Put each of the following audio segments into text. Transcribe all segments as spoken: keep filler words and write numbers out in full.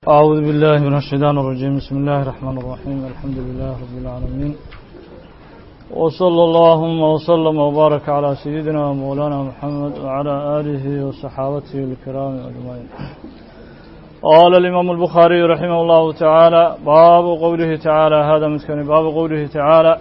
أعوذ بالله من الشيطان الرجيم. بسم الله الرحمن الرحيم. الحمد لله رب العالمين، وصلى اللهم وسلم وبارك على سيدنا ومولانا محمد وعلى آله وصحابته الكرام أجمعين. قال الإمام البخاري رحمه الله تعالى: باب قوله تعالى. هذا مسكن باب قوله تعالى،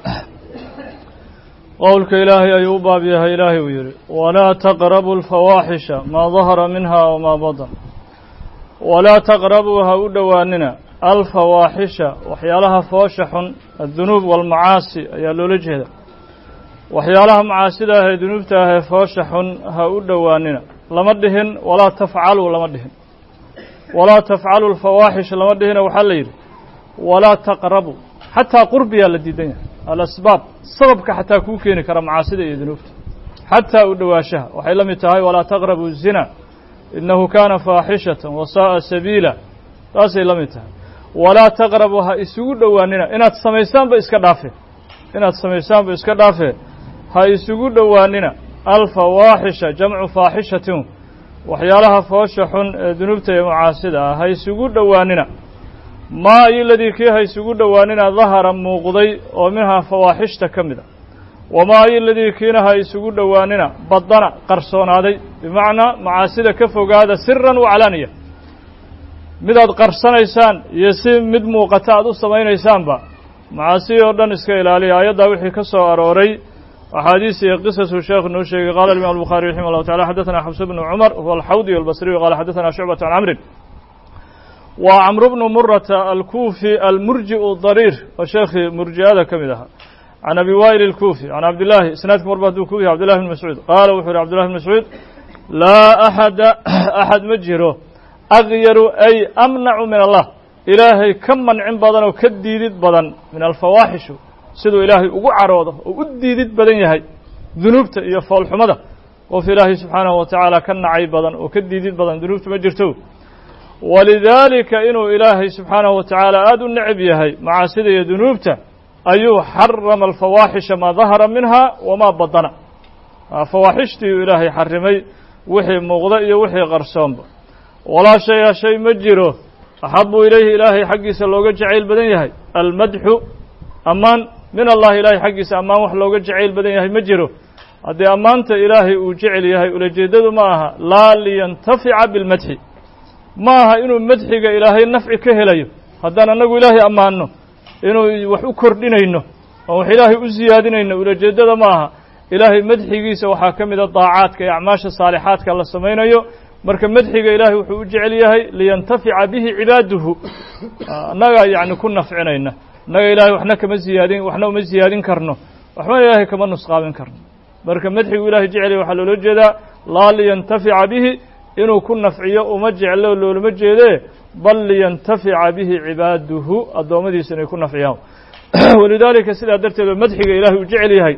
قولك إلهي أيوبا بها إلهي ويري: ولا تقربوا الفواحش ما ظهر منها وما بطن. ولا تقربوا هؤدواننا الفواحش وحيالها فوشح الذنوب والمعاصي يا لولجهدا وحيالها معاصي هي ذنوبتها فوشح هؤدواننا لمدهن ولا تفعلوا لمدهن ولا تفعلوا الفواحش لمدهن وحليل ولا تقربوا حتى قربي الذين الأسباب سببك حتى كوكين كرم معاصي هي ذنوبته حتى أدواشها وحيلم يتهاي ولا تقربوا الزنا إنه كان فاحشة وساء سبيلا تاسي لمتها ولا تقربها إسوء دواننا إنها تسميسان بإسكا دافع إنها تسميسان بإسكا دافع ها إسوء دواننا الفواحش جمع فاحشة وحيالها فوشح ذنوبته معاسدة ها إسوء دواننا ما الذي كي ها إسوء دواننا ظهر موقضي ومنها فواحش تكمدة وما الذي كينها يسوق دواننا بدنا قرصون هذا بمعنى معاصي كفوا هذا سرا وعلانية مداد قرصنا إنسان يسيم مد موقتاد السماين إنسان با معاصي أردن إسكيل عليه آيات وحي كسر أروري وحديث قصص الشيخ النوشي قال الإمام البخاري رحمه الله تعالى: حدثنا حفص بن عمر هو الحوضي والبصري قال حدثنا شعبة عن عمرو وعمرو بن مرة الكوفي المرجئ الضرير وشيخ مرجئ هذا كمدها عن أبي وائل الكوفي عن عبد الله سناد مربط الكوفي عبد الله بن مسعود قال وحر عبد الله بن مسعود: لا أحد أحد مجره أغير أي أمنع من الله إلهي كم منع بدن وكديد بدن من الفواحش سيدو إلهي أقعروضه وأديد بدن يهي ذنوبته يفعل حمده وفي الله سبحانه وتعالى كنعي بدن وكديد بدن ذنوبته مجرته ولذلك إنه إلهي سبحانه وتعالى آد النعب يهي مع سيدي ذنوبته أيو حرم الفواحش ما ظهر منها وما بطن. فواحشتي إلهي حرمي وحي مغضئ وحي غرسان ولا شيء شيء مجره أحب إليه إلهي حقي سلوغ جعيل بدن يهي المدح أمان من الله إلهي حقي سأمان وحلوغ جعيل بدن يهي مجره هذه أمانة إلهي وجعل يهي ولجدد معها لا لينتفع بالمدح معها إنه مدحك إلهي النفع كهليه هذا نقول إلهي أمانه inuu wax u kordhinayno oo wax ilaahay u ziyaadinayno ulajeedada maaha ilaahay madxigiisa waxaa ka mid ah daacaadka iyo acmaasha saalixaadka la samaynayo marka madxiga ilaahay wuxuu u jecel yahay liyantafica bihi cibaaduhu annaga yacni ku nafcinayna annaga ilaahay waxna kama ziyaadin waxna uma ziyaadin karno waxba ilaahay kama nusqaamin karno marka madxigu ilaahay jecel yahay waxaa loola jeedaa laa liyantafica bihi inuu ku nafciyo uma jeclo loolama jeedee بل لينتفع به عباده الدومدي سنكون نفعهم ولذلك سيدا درت مدحك إلهي وجعل هي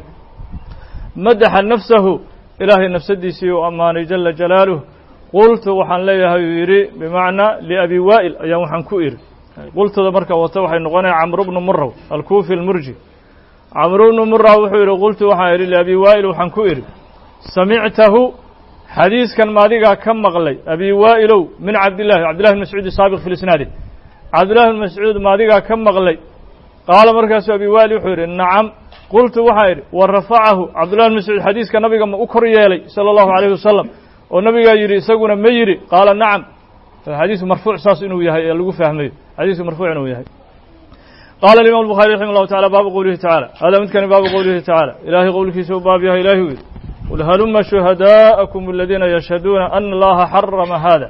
مدح نفسه إلهي نفس الديسي وأماني جل جلاله قلت وحن ليها يري بمعنى لأبي وائل أيام وحن كوئر قلت ذا مركب وتوحي نغني عمرو بن مرة الكوفي المرجي عمرو بن مرة وحير قلت وحن يري لأبي وائل وحن كوئر سمعته حديث كان ماذيقا كم مغلي أبي وائل من عبد الله عبد الله المسعود السابق في الإسناد عبد الله المسعود ماذيقا كم مغلي قال مركز أبي وائل وحير نعم قلت وحير ورفعه عبد الله المسعود حديث كان نبيقا ما أكري لي صلى الله عليه وسلم ونبيقا يري سقنا ما يري قال نعم فالحديث مرفوع ساس إنه يهي اللقو فهمي حديث مرفوع إنه يهي قال الإمام البخاري رحمه الله تعالى: باب قوله تعالى. هذا من كان باب قوله تعالى إلهي قولك سوء بابها إلهي وير قل هلم شهداءكم الذين يشهدون أن الله حرم هذا.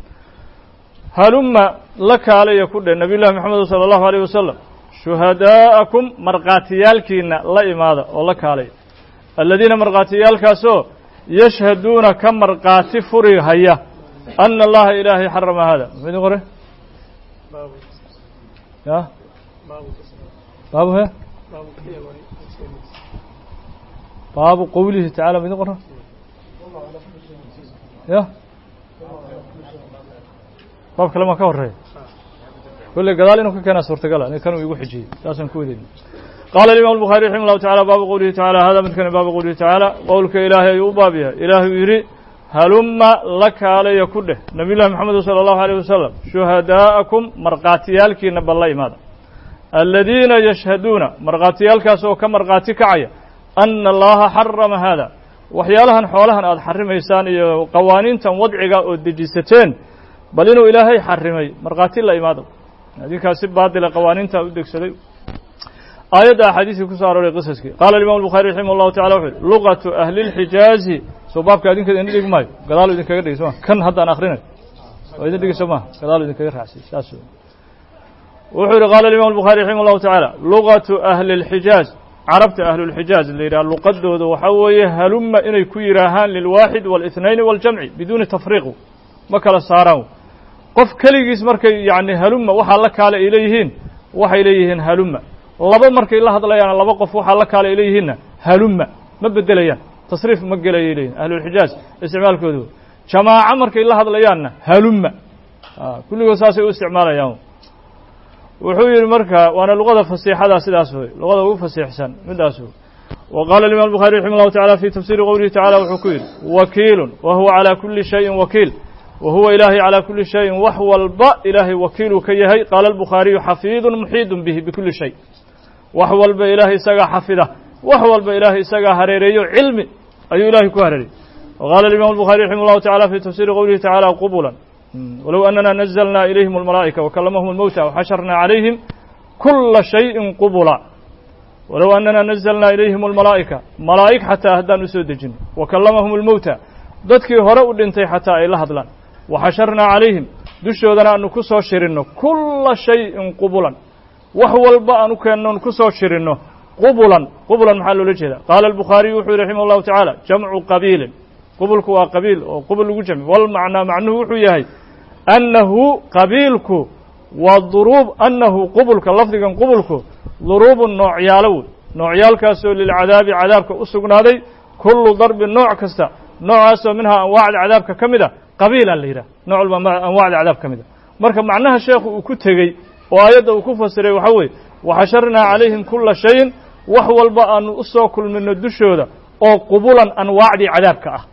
هلم لك علي كل النبي الله محمد صلى الله عليه وسلم شهداءكم مرقاتيالكين لا إمادة ولك علي الذين مرقاتيالك سو يشهدون كم مرقاتي فري هيا أن الله إلهي حرم هذا. من يقول يا باب هي باب قوله تعالى من يقول يا باب كلامك كوري كل قال إنه كان صورة قال إن كانوا يقول حجي لازم كودين. قال الإمام البخاري رحمه الله تعالى: باب قوله تعالى. هذا من كان باب قوله تعالى: قولك إلهي يوبا بها إلهي يري halumma la kaalaya ku dheh nabiy llahi moxamed salى اllahu عalيه wasalam shuhadaa'akum markhaatiyaalkiina bal la imaada aladiina yashhaduuna markhaatiyaalkaas oo ka markhaati kacaya ana allaha xarama hada waxyaalahan xoolahan aada xarimaysaan iyo qawaaniintan wadciga oo dejisateen bal inuu ilaahay xarimay markhaati la imaado adinkaas si baadila qawaaniinta u degsaday aayadda axaadiiskii ku soo arooray qisaskii qaala imam الbuخaarي raximah الlahu tacala wuxu uhi luqatu ahli اlxijaazi soo baabka adinkeeda idin dhigi maayo gadaalu idinkaga dhigi soo ma kan haddaan akrinayo oo idin dhigi soo maha gadaalu idinkaga raacsiy saas wuxuu yihi qaala imam الbuخaarي raximah الlahu taعaalى luqatu ahli اlxijaaz carabta ahlulxijaaz la yidhaha luqadooda waxaa weeye halumma inay ku yidhaahaan lilwaaxid wاlاثnayn wاljamci biduuni tafriiq ma kala saaraan qof keligiis markay yani halumma waxaa la kaale ay leeyihiin waxay leeyihiin halumma laba markay la hadlayaan laba qof waxaa la kaale ay leeyihiinna halumma ma bedelayaan tasriif ma gelayay leeyihin ahlulxijaaz isticmaalkooda jamaaco markay la hadlayaanna halumma kulligood saasay u isticmaalayaan wuxuu yihi marka waana luqada fasiixada sidaas wey luqada ugu fasiixsan midaas wey wa qaala imam الbuخaarي raximah الlahu taعala fi tafsiri qowlihi tacala wuxuu ku yidhi wakiilun wa huwa calى kuli shayin wakiil wa huwa ilaahay calى kuli shayin wax walba ilaahay wakiiluu ka yahay qaala الbukhaariyu xafiidun muxiidun bihi bikuli shay wax walba ilaahay isagaa xafida wax walba ilaahay isagaa hareereeyo cilmi ayuu ilahay ku hareereyey وqala imam الbuخaarي raximah الlahu taعala fi tafsiri qowlihi tacala qubula wlow anana nazlna ilayhim اlmalaa'ika wakalamahum اlmowta waxasharna calayhim kula shayin qubula walow anana nazlna ilayhim اlmalaa'ika malaa'ig xataa haddaan usoo dejino wakalamahum اlmowta dadkii hore u dhintay xataa ay la hadlaan waxasharna calayhim dushoodana aanu ku soo shirinno kula shayin qubulan wax walba aan u keennoon ku soo shirinno qubulan qubulan maxaa loola jeeda qaala الbukhaariyu wuxuu yihi raximah الlahu taعaalى jamcu qabiilin qubulku waa qabiil oo qubul lagu jamci walmacnaa macnuhu wuxuu yahay annahu qabiilku waa duruub annahu qubulka lafdigan qubulku duruubu noocyaalo wey noocyaalkaasoo lilcadaabi cadaabka u sugnaaday kullu darbin nooc kasta noocaasoo minhaa anwaacda cadaabka ka mid a qabiila la yidhah nooc walba anwaacda cadaab ka mid a marka macnaha sheekhu uu ku tegey oo aayadda uu ku fasiray waxaa weeye waxasharnaa calayhim kula shayin wax walba aanu u soo kulmino dushooda oo qubulan anwaacdii cadaabka ah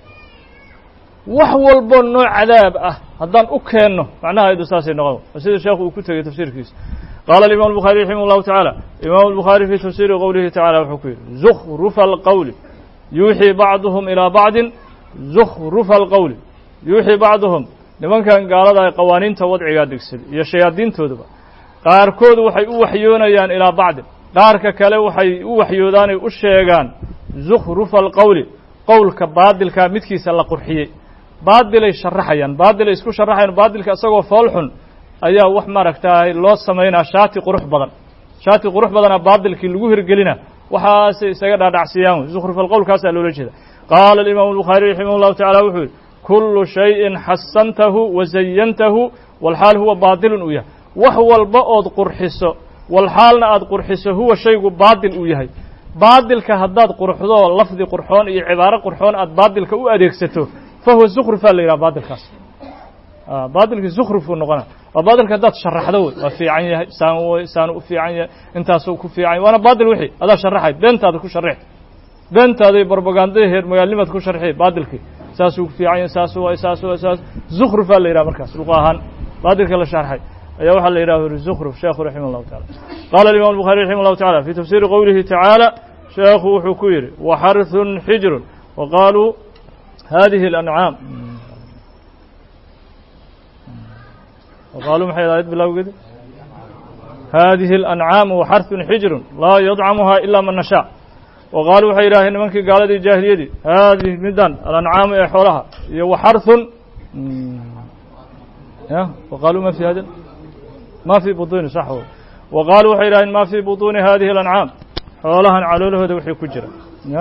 wax walbo nooc cadaab ah haddaan u keenno macnaha ayadu saasay noqon sida sheekhu uu ku tegey tafsiirkiisa qaala imam الbuخaarي raximah الlahu taعaalى imam الbuخaarي fi tafsiri qowlihi tacala wuxuu ku yidhi zukrufa alqowli yuuxii bacduhum ilaa bacdin zukrufa alqowli yuuxii bacduhum nimankan gaalada ay qawaaniinta wadcigaa degsaday iyo shayaadiintooduba qaarkood waxay u waxyoonayaan ilaa bacdin qaarka kale waxay u waxyoodaanay u sheegaan zukrufa alqowli qowlka baadilkaa midkiisa la qurxiyey baadilay sharaxayaan baadilay isku sharaxayaan baadilka isagoo fool xun ayaa wax maaragtaay loo samaynaa shaati qurux badan shaati qurux badana baadilkii lagu hirgelina waxaasay isaga dhaadhacsiyaan zukhruf alqowlkaasaa loola jeeda qaala alimaamu الbukhaari raximah الlahu tacala wuxuu yihi kulu shayin xasantahu wazayantahu walxaal huwa baadilun uu yahay wax walba ood qurxiso walxaalna aad qurxiso huwa shaygu baadil uu yahay baadilka haddaad qurxdo lafdi qurxoon iyo cibaaro qurxoon aad baadilka u adeegsato fahuwa zukrufaa la yidhaha baadilkaas baadilkii zukrufuu noqona waa baadilka haddaad sharaxdo wey waa fiican yahay saan wey saanu u fiican yahay intaasuu ku fiican yahy waana baadil wixii adaa sharaxay beentaada ku sharix beentaaday barbagandada heer magaalnimaad ku sharxi baadilkii saasuu ku fiican yahay saas waay saas waay saas zukrufaa la yidhaha markaas luqa ahaan baadilka la sharxay ayaa waxaa la yidhaha uri zukruf sheekhu raximah الlahu taعala qaala imam الbuخaarي raximah الlahu taعala fi tafsiri qowlihi tacaalى sheekhu wuxuu ku yidhi waxarثun xijrun waqaaluu hadihi اlancaam waqaaluu maxay aayad bilawgeedi hadihi اlancaamu waxarثun xijrun laa yadcamuha ila man nashaa waqaaluu waxay yidhaaheen nimankii gaaladii jaahiliyadii haadihi midan alancaamu ee xoolaha iyo waxarثun ya waqaaluu ma fi hada ma fi buطuni sax w waqaaluu waxay yidhaheen ma fi buطuni hadihi اlancaam xoolahan caloolahooda wixii ku jira ya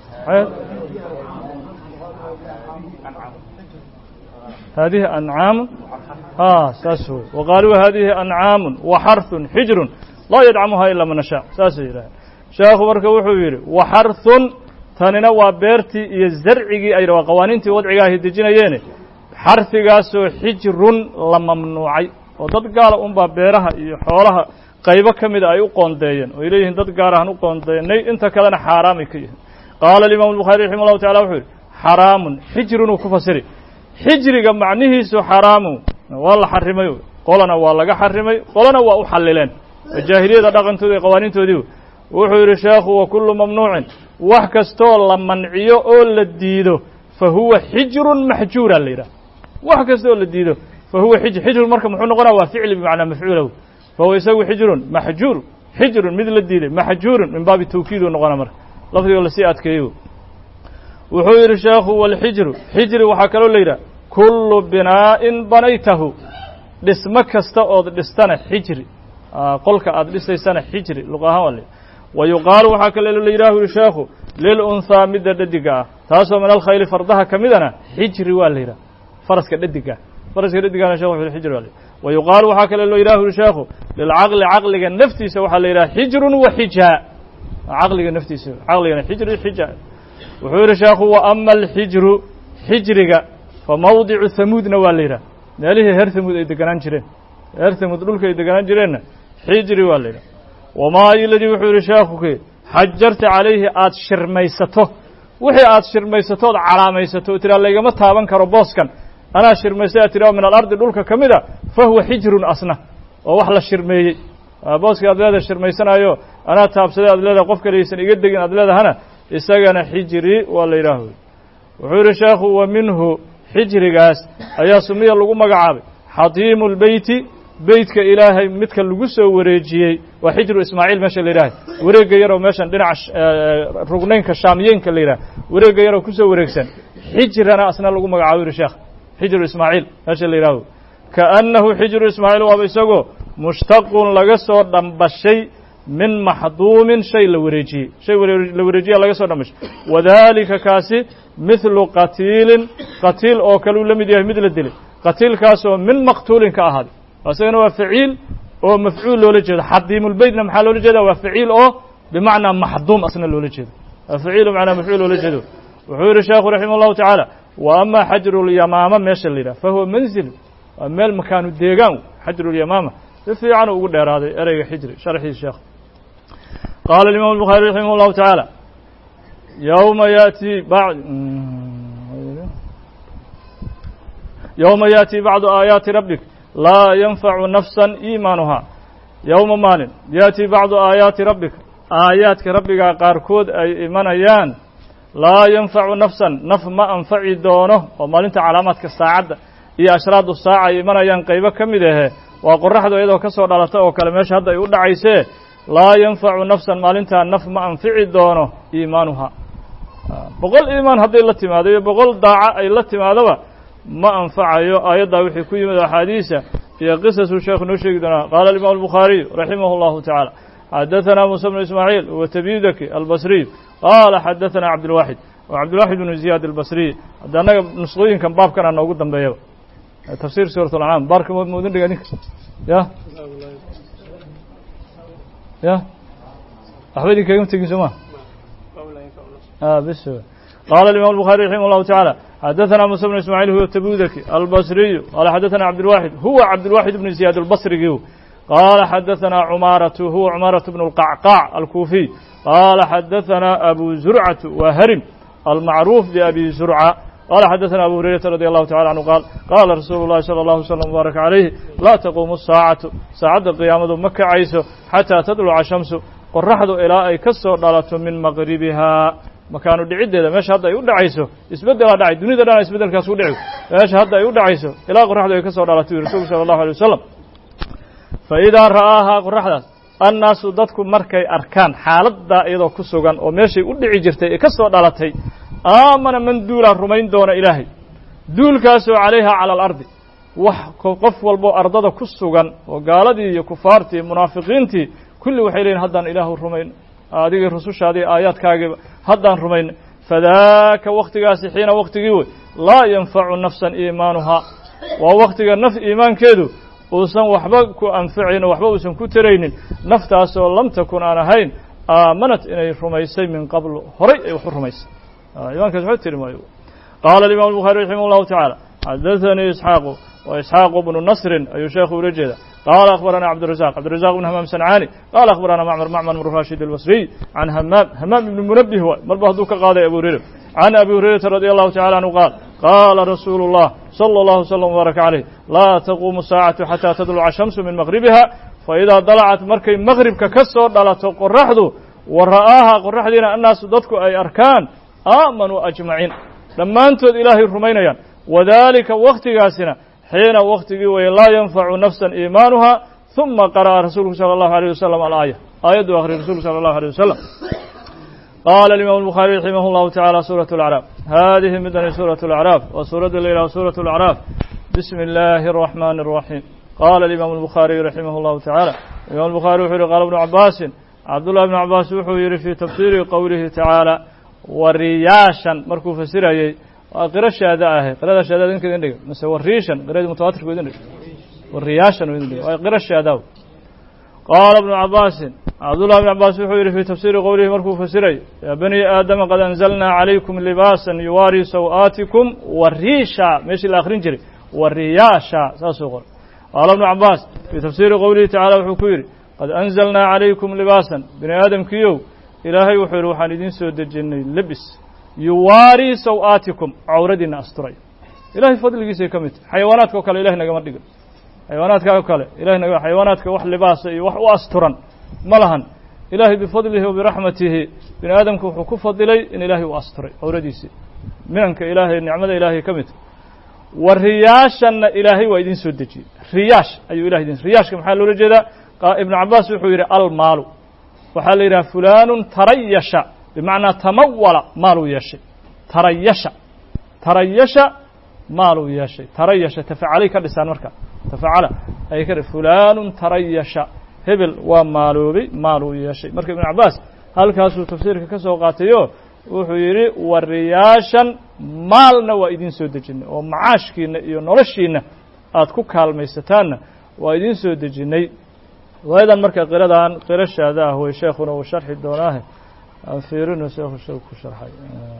hadihi ancaamu ha saas wey waqaaluu hadihi ancaamu waxarثun xijrun laa yadcamuha ila man nashaa saasay yidhaheen sheekhu marka wuxuu yidhi waxarثun tanina waa beertii iyo zarcigii ay waa qawaaniintii wadciga ahy dejinayeene xarfigaasoo xijrun la mamnuucay oo dad gaala unbaa beeraha iyo xoolaha qaybo ka mida ay u qoondeeyeen oo ay leeyihiin dad gaar ahaan u qoondeynay inta kalena xaaraamay ka yihiin qaala alimaamu الbukhaari raximah الlahu tacala wuxuu yidhi xaraamun xijrun uu ku fasiri xijriga macnihiisu xaraamu waa la xarimay qolana waa laga xarimay qolana waa u xalileen jaahiliyada dhaqantooda iyo qawaaniintoodii wuxuu yidhi sheekhu wa kullu mamnuucin wax kastoo la manciyo oo la diido fa huwa xijrun maxjuura la yidhaha wax kastoo la diido fa huwa xijr xijrun marka muxuu noqonaya waa ficli bimacnaa mafcuulahu fa huwa isagu xijrun maxjuur xijrun mid la diiday maxjuurun min baabi tawkiid uu noqona marka lafdiga lasii adkeeyo wuxuu yidhi sheekhu walxijru xijri waxaa kaloo la yidhaha kullu binaa'in banaytahu dhismo kasta ood dhistana xijri qolka aad dhisaysana xijri luq ahaan waa la yidhaha wa yuqaalu waxaa kale la yidhahu yihi sheekhu lilunhaa midda dhadiga ah taasoo min alkhayli fardaha ka midana xijri waa la yidhaha faraska dhadiga faraska dhadigana shekh wuxu xijri waa la yidhaha wa yuqaalu waxaa kale loo yidhahu yihi sheekhu lilcaqli caqliga naftiisa waxaa la yidhaha xijrun wa xijaa caqliga naftiisa caqligana xijri xijaa wuxuu yidhi sheekhu wa ama alxijru xijriga fa mawdicu hamuudna waa la yidhaha meelihii reer hamuud ay deganaan jireen reer hamuud dhulka ay deganaan jireenna xijri waa la yidhaha wamaa iladii wuxuu yidhi sheekhuki xajarta calayhi aada shirmaysato wixii aada shirmaysatood calaamaysato oo tiraa laygama taaban karo booskan anaa shirmaystay aad tiraa min alardi dhulka ka mid a fa huwa xijrun asna oo wax la shirmeeyey booska aad leedaha shirmaysanaayo anaa taabsaday aad leedaha qof kalaysan iga degin aad leedahana isagana xijri waa la yidhaaho wuxuu yidhi sheekhu wa minhu xijrigaas ayaa sumiya lagu magacaabay xadiimu lbeyti beytka ilaahay midka lagu soo wareejiyey waa xijru ismaaciil meesha la yidhahay wareegga yaroo meeshan dhinaca rugnaynka shaamiyeenka la yidhaha wareegga yaroo kusoo wareegsan xijrana asna lagu magacaabo yihi sheekh xijru ismaaciil meesha la yidhaaho kaannahu xijru ismaaciil waaba isagoo mushtaqun laga soo dhambashay min maxduumin shay la wareejiyey shay la wareejiya laga soo dhambashay wadalika kaasi mithlu qatiilin qatiil oo kale uu la mid yahay mid la dilay qatiilkaasoo min maqtuulin ka ahaaday isagana waa faciil oo mafcuul loola jeedo xadiimulbeytna maxaa loola jeeda waa faciil oo bimacnaa maxduum asna loola jeedo waa faciil macnaa mafcuul loola jeedo wuxuu yidhi sheekhu raximah allahu tacaala wa ama xajrulyamaama meesha la yidhaha fa huwa manzil waa meel makaanu deegaan xajrulyamaama si fiicanuu ugu dheeraaday ereyga xijri sharxiisa sheekh qaala alimaam albukhaari raximah allahu tacaala yowma yaati bacd yowma yaati bacdu aayaati rabbik laa yanfacu nafsan iimaanuhaa yowma maalin yaati bacdu aayaati rabbika aayaadka rabbigaa qaarkood ay imanayaan laa yanfacu nafsan naf ma anfaci doono oo maalinta calaamaadka saacadda iyo ashraadu saaca ay imanayaan qaybo ka mid ahe waa qoraxdu iyadoo ka soo dhalata oo kale meesha hadda ay u dhacaysee laa yanfacu nafsan maalintaa naf ma anfici doono iimaanuhaa boqol iimaan hadday la timaado iyo boqol daaca ay la timaadoba ma anfacayo aayaddaa wixii ku yimid axaadiisa iyo qisasuu sheekhu noo sheegi doonaa qaala alimaam albukhaariyu raximah allahu tacaala xadaثana musa bnu ismaaciil wa tabidaki albasriy qaala xadaثana cabdilwaxid wa cabdilwaxid bnu ziyaad albasriy hadda annaga nusqooyinkan baabkana noogu dambeeyaba tafsir suurat alcam baarka moodin dhiga ninka ya ya waxba idinkaagama tegin soo ma bs qaala الإمام البخاري رحimه الله taعالى xadaثna muسى بن ismاعيل huw تbudki albصriyu qala xadaثna cabdالواxid huwa cabdالواxid بن زiyaad الbصrigi qala xadaثna cmaaraة huwa cmaaraة بن الqacqاع الكufiy qala xadaثna abu zurcaة wa harim almacruuf بabi zurcة qala xadaثna abu hurayraةa radي الlahu taعalى anhu qaal qala rasuulu الlahi slى الlaه وsلم mubaarak عalayh laa taquumu الsaacaةu saacadda qiyaamadu ma kacayso xatىa tadluca shamsu qoraxdu ilaa ay ka soo dhalato min maqribihaa makaanu dhiciddeeda meesha hadda ay u dhacayso isbeddelaa dhacay dunida dhana isbeddelkaas u dhici meesha hadda ay u dhacayso ilaa qoraxdu ay ka soo dhalato yuri rasuulku sala allahu alay wasalam fa idaa ra'aahaa qoraxdaas annaasu dadku markay arkaan xaaladdaa iyadoo ku sugan oo meeshay u dhici jirtay ee ka soo dhalatay aamana man duulaa rumayn doona ilaahay duulkaasoo calayha cala alardi wax qof walboo ardada ku sugan oo gaaladii iyo kufaartii iyo munaafiqiintii kulli waxay leeyihin haddaan ilaahu rumayn adigii rusushaadii aayaadkaagiiba haddaan rumayn fadaaka waktigaasi xiina waktigii wey laa yanfacu nafsan iimaanuhaa waa waktiga naf iimaankeedu uusan waxba ku anfacayn oo waxba uusan ku taraynin naftaasoo lam takun aan ahayn aamanat inay rumaysay min qablu horay ay wax u rumaysay iimaankaas waxba tiri maayo qaala alimaam الbukhaari raximah اllahu taعaalى xadaثanii isxaaqu wa isxaaqu bnu nasrin ayuu sheekhu ula jeeda قال أخبرنا عبد الرزاق عبد الرزاق بن همام صنعاني قال أخبرنا معمر معمر بن راشد البصري عن همام همام بن منبه مربه هدوك قاضي أبو هريرة عن أبي هريرة رضي الله تعالى عنه قال قال رسول الله صلى الله وسلم وبارك عليه لا تقوم الساعة حتى تطلع الشمس من مغربها فإذا طلعت مركي مغرب ككسر دلت قرحدو ورآها قرحدنا الناس ضدك أي أركان آمنوا أجمعين لما أنتم إلهي الرمينيان وذلك وقت قاسنا حين وقت لا ينفع نفسا إيمانها ثم قرأ رسوله صلى الله عليه وسلم الآية آية آخر رسوله صلى الله عليه وسلم قال الإمام البخاري رحمه الله تعالى سورة الأعراف هذه من سورة الأعراف وسورة الليلة وسورة الأعراف بسم الله الرحمن الرحيم قال الإمام البخاري رحمه الله تعالى الإمام البخاري قال ابن عباس عبد الله بن عباس وحير في تفسير قوله تعالى ورياشا مركو فسيري قرأ الشهداء قرأ الشهداء ذنك ذنك مثل وريشا قرأ متواتر ذنك والرياشا قرأ الشهداء قال ابن عباس عبد الله بن عباس يحير في تفسير قوله مركو فسري يا بني آدم قد أنزلنا عليكم لباسا يواري سوآتكم والريشا ماشي الآخرين جري والرياشا ساسوغر قال ابن عباس في تفسير قوله تعالى وحكيري قد أنزلنا عليكم لباسا بني آدم كيو إلهي وحير وحاندين سود الجنة لبس يواري سوآتكم عوردنا أستري إلهي فضل جيسي كمت حيواناتك وكال إلهي نقمت دقل حيواناتك وكال إلهي نقمت حيواناتك وح لباس وح وأسترا ملهن إلهي بفضله وبرحمته بن آدم كوحو فضلي إن إلهي وأستري عورديسي منك إلهي النعمة إلهي كمت والرياشا إلهي وإذن سودجي رياش أي إلهي دين رياش كم حال رجدا ابن عباس يحير المال وحال إلى فلان تريش بمعنى تمول مالو يشي تريش تريش مالو يشي تريش تفعلي كلسان مركا تفعل أي كده فلان تريش هبل ومالوبي مالو يشي مركا ابن عباس هل كاسو تفسيرك كسو قاتيو وحيري والرياشا مالنا وإذن سودجين ومعاشكين ينرشين أتكو كالميستان وإذن سودجيني وأيضا مركا قردان قرش هذا هو شيخنا وشرح الدوناه أنفيرون شيخ الشوك شرحي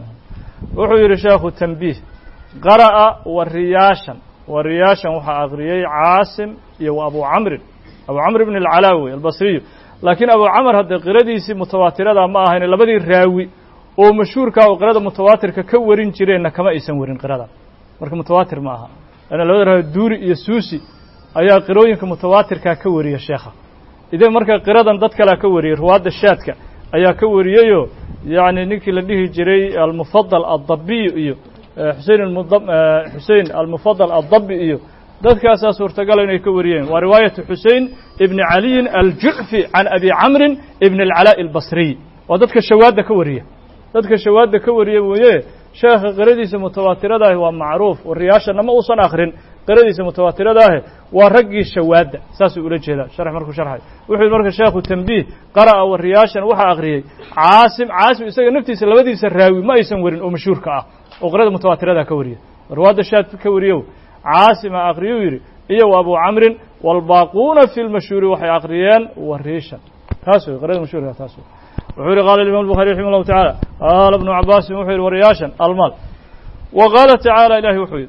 وحيري شيخ التنبيه قرأ والرياشا والرياشا وحا أغريي عاصم يو أبو عمرو أبو عمرو بن العلاوي البصري لكن أبو عمرو هذا قرديسي متواترة ما هين لبدي الراوي oo mashhuurka oo qirada mutawaatirka ka warin jireen kama aysan warin qirada marka mutawaatir ma aha ana loo yiraahdo duuri iyo suusi ayaa qirooyinka mutawaatirka ka wariya sheekha idan marka qiradan dad kale ka wariyo ruwaada shaadka ayaa ka wariyayo yaani ninkii la dhihi jiray al-mufaddal ad-dabbi iyo Hussein al-Mudabb Hussein al-Mufaddal ad-Dabbi iyo dadkaas suurtagal inay ka wariyeen waa riwaayatu Hussein ibn Ali al-Ju'fi an Abi Amr ibn al-Ala al-Basri waa dadka shawaada ka wariya dadka shawaada ka wariye weeye sheekha qiradiisa mutawaatirada ah waa macruuf oo riyaashana ma uusan akhrin qiradiisa mutawaatirada ah waa ragii shawaada saas uu ula jeeda sharx markuu sharxay wuxuu marka sheekhu tanbiih qara'a wa riyaashan waxa akhriyay caasim caasim isaga naftiisa labadiisa raawi ma aysan warin oo mashhuurka ah oo qirada mutawaatirada ka wariye riwaayada shaad ka wariyo caasim akhriyo yiri iyo abu amr wal baaquna fil mashhuur waxay akhriyeen wa riyaashan taas oo qirada mashhuurka taas وحير قال الإمام البخاري رحمه الله تعالى قال ابن عباس وحير ورياشا المال وقال تعالى إلهي وحير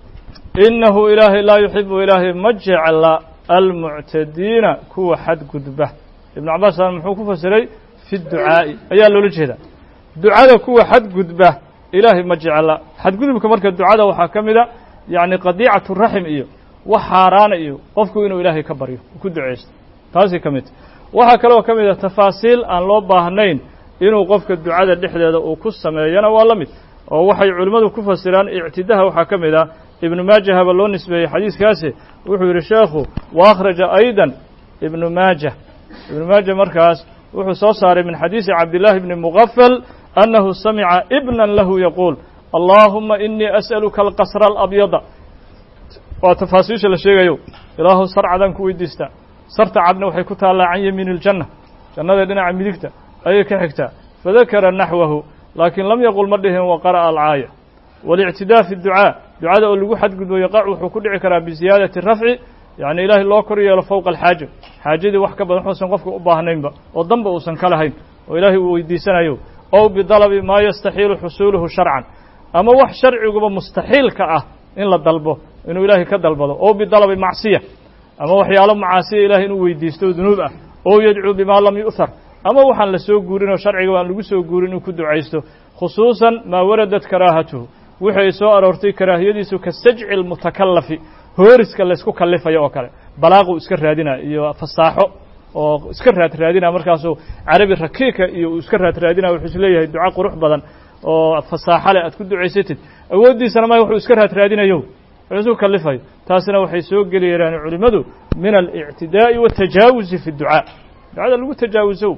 إنه إلهي لا يحب إلهي مجعل المعتدين كو حد قدبه ابن عباس قال محوكو فسري في الدعاء أيها اللي لجهده دعاء كو حد قدبه إلهي مجعل حد قدبه كمرك الدعاء وحاكم ذا يعني قضيعة الرحم إيو وحاران إيو قفكو إنه إلهي كبر إيو وكو دعيست تاسي كمت waxa kale oo kamid ah tafaasiil aan loo baahnayn inuu qofka ducada dhexdeeda uu ku sameeyana waa la mid oo waxay culimadu ku fasiraan i'tidaha waxa kamid ah ibn Majah ba loo nisbeeyay xadiiskaasi wuxuu yiri sheekhu wa akhraja aydan ibn Majah ibn Majah markaas wuxuu soo saaray min xadiisi Abdullah ibn Mughaffal annahu sami'a ibnan lahu yaqul Allahumma inni as'aluka al-qasra al-abyada wa tafaasiisha la sheegayo ilaahu sarcadan ku weydiista sarta cadna waxay ku taalaa can yamiin aljanna jannada dhinaca midigta ayay ka xigtaa fadakara naxwahu laakiin lam yaqul ma dhihin wa qara'a al-aaya wal-i'tidaa fi ad-ducaa ducada oo lagu xadgudbo yaqac wuxuu ku dhici karaa biziyaadati rafci yani ilaahay loo kor yeelo fawqa al-xaaja xaajadii wax ka badan xusan qofka u baahnaynba oo damba uusan kala hayn oo ilaahay uu weydiisanayo oo bidalabi ma yastahiilu xusuluhu sharcan ama wax sharciguba mustaxiil ka ah in la dalbo inuu ilaahay ka dalbado oo bidalabi macsiya ama waxyaalo macaasiya ilaahay inuu weydiisto dunuub ah oo yadcuu bima lam yu'thar ama waxaan la soo guurin oo sharciga aan lagu soo guurin inuu ku duceysto khusuusan maa waradat karaahatuhu wixii soo aroortay karaahiyadiisu ka sajci almutakallafi hooriska laysku kallifayo oo kale balaaquu iska raadinaya iyo fasaaxo oo iska raad raadinaya markaasuu carabi rakiika iyo uu iska raad raadinaya wuxuu isleeyahay duco qurux badan oo fasaaxo leh aad ku ducaysatid awooddiisana ma wuxuu iska raad raadinayo wuxuu isku kallifayo taasina waxay soo geliyeen culimadu min alictidaa'i waatajaawuzi fi ducaa ducada lagu tajaawuso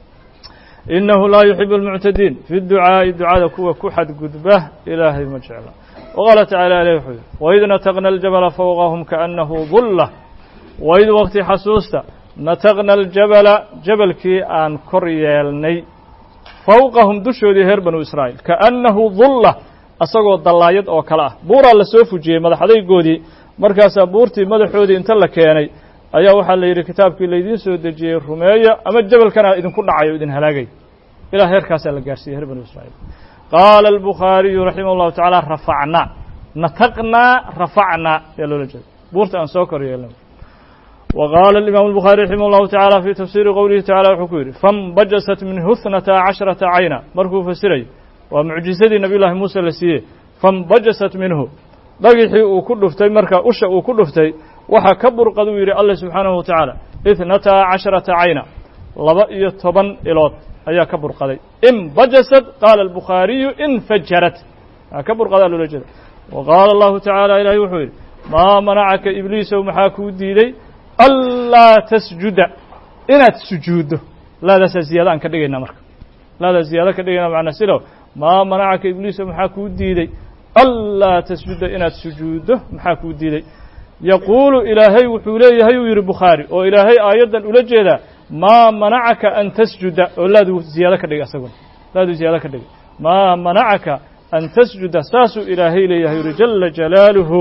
inahu laa yuxibu almuctadiin fi ducaa'i ducada kuwa ku xadgudba ilaahay ma jecla waqaala tacaala ilahi wuxuu yihi waid nataqna aljabala fawqahum kaannahu dulla waid waqti xasuusta nataqna aljabala jabalkii aan kor yeelnay fawqahum dushoodii reer banu israa'iil kaannahu dulla asagoo dallaayad oo kale ah buuraa la soo fujiyey madaxadaygoodii markaasaa buurtii madaxoodii inta la keenay ayaa waxaa la yidhi kitaabkii laydiin soo dejiyey rumeeya ama jabalkana idinku dhacay o idin halaagay ilaa heerkaasaa la gaarsiiyey reer banu israa'iil qaala albukhaariyu raximah allahu tacaala rafacnaa nataqnaa rafacnaa ayaa loola jeeda buurta aan soo kor yeelnay wa qaala alimaamu albukhaari raximah allahu tacaala fii tafsiiri qowlihi tacala wuxuu ku yidhi fambajasat minhu اثnata casharata cayna markuu fasirayo waa mucjisadii nabiy llaahi muuse la siiyey fambajasat minhu dhagixii uu ku dhuftay marka usha uu ku dhuftay waxaa ka burqad uu yidhi alla subxaanahu wa tacaala اثnata casharata cayna laba iyo toban ilood ayaa ka burqaday imbajasad qaala albukhaariyu infajarat ka burqadaa loola jeeda wa qaala allahu tacaala ilaahay wuxuu yidhi maa manacaka ibliisow maxaa kuu diiday anlaa tasjuda inaad sujuuddo laadaasaa ziyaada aan ka dhigaynaa marka laadaa ziyaado ka dhigayna macnaa silow maa manacaka ibliisow maxaa kuu diiday anlaa tasjuda inaad sujuuddo maxaa kuu diiday yaquulu ilaahay wuxuu leeyahay uu yidhi bukhaari oo ilaahay aayaddan ula jeedaa maa manacaka an tasjuda oo laadu ziyaado ka dhigay asaguna laadu ziyaado ka dhigay maa manacaka an tasjuda saasuu ilaahay leeyahay yuri jala jalaaluhu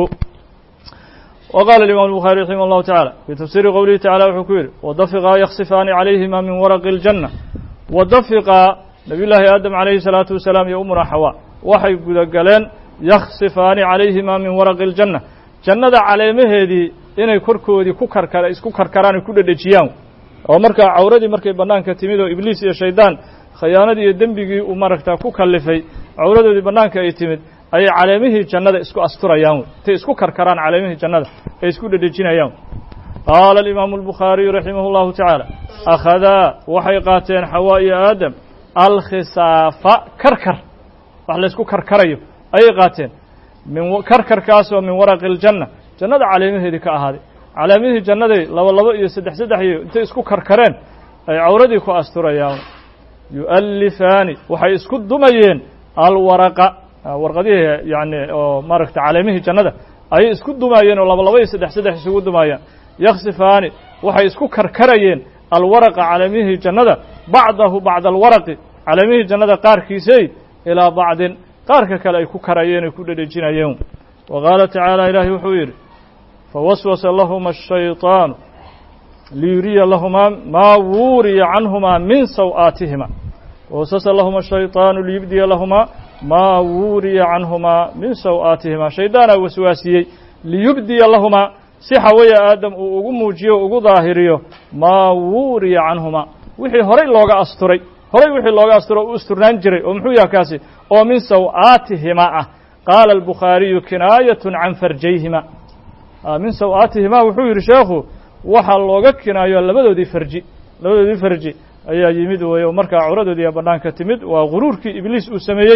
wa qaala alimaam albukhaari raximah allahu tacaala fii tafsiiri qowlihi tacala wuxuu ku yidhi wadafiqaa yaksifaani calayhima min waraqi اljanna wadafiqaa nabiy llaahi aadam calayhi salaatu wasalaam iyo umuna xawaa waxay gudagaleen yaksifaani calayhima min waraqi اljanna jannada caleemaheedii inay korkoodii ku karkara isku karkaraan ay ku dhedhejiyaan oo markaa cawradii markay bannaanka timid oo ibliis iyo shaydaan khayaanadii iyo dembigii uu maragtaa ku kallifay cawradoodii bannaanka ay timid ayay caleemihii jannada isku asturayaan wey intay isku karkaraan caleemihii jannada ay isku dhedhejinayaan qaala alimaamu albukhaariyu raximah allahu tacaala akhadaa waxay qaateen xawaa iyo aadam alkhisaafa karkar wax laysku karkarayo ayay qaateen min karkarkaasoo min waraqi aljanna jannada caleemaheedii ka ahaaday caleemihii jannaday laba labo iyo saddex saddex iyo intay isku karkareen ay cawradii ku asturayaan yu'allifaani waxay isku dumayeen alwaraqa warqadihii yacni oo maaragta caleemihii jannada ayay isku dumaayeen oo laba labo iyo saddex saddex isugu dumaayaan yaksifaani waxay isku karkarayeen alwaraqa caleemihii jannada bacdahu bacda alwaraqi caleemihii jannada qaarkiisay ilaa bacdin qaarka kale ay ku karayeen ay ku dhedhejinayeen wa qaala tacaala ilaahay wuxuu yidhi fawaswasa lahuma الshayطaanu liyuriya lahumaa maa wuuriya canhumaa min saw'aatihima fawaswasa lahuma الshayطaanu liyubdiya lahumaa maa wuuriya canhumaa min saw'aatihima shaydaanaa waswaasiyey liyubdiya lahumaa si xawaya aadam uu ugu muujiyo o ugu daahiriyo maa wuuriya canhumaa wixii horay looga asturay horay wixii looga asturo u asturnaan jiray oo muxuu yaha kaasi oo min saw'aatihima ah qaala albukhaariyu kinaayatun can farjayhima min saw'aatihima wuxuu yidhi sheekhu waxaa looga kinaayo labadoodii farji labadoodii farji ayaa yimid weeye oo markaa cawradoodii bannaanka timid waa guruurkii ibliis uu sameeyey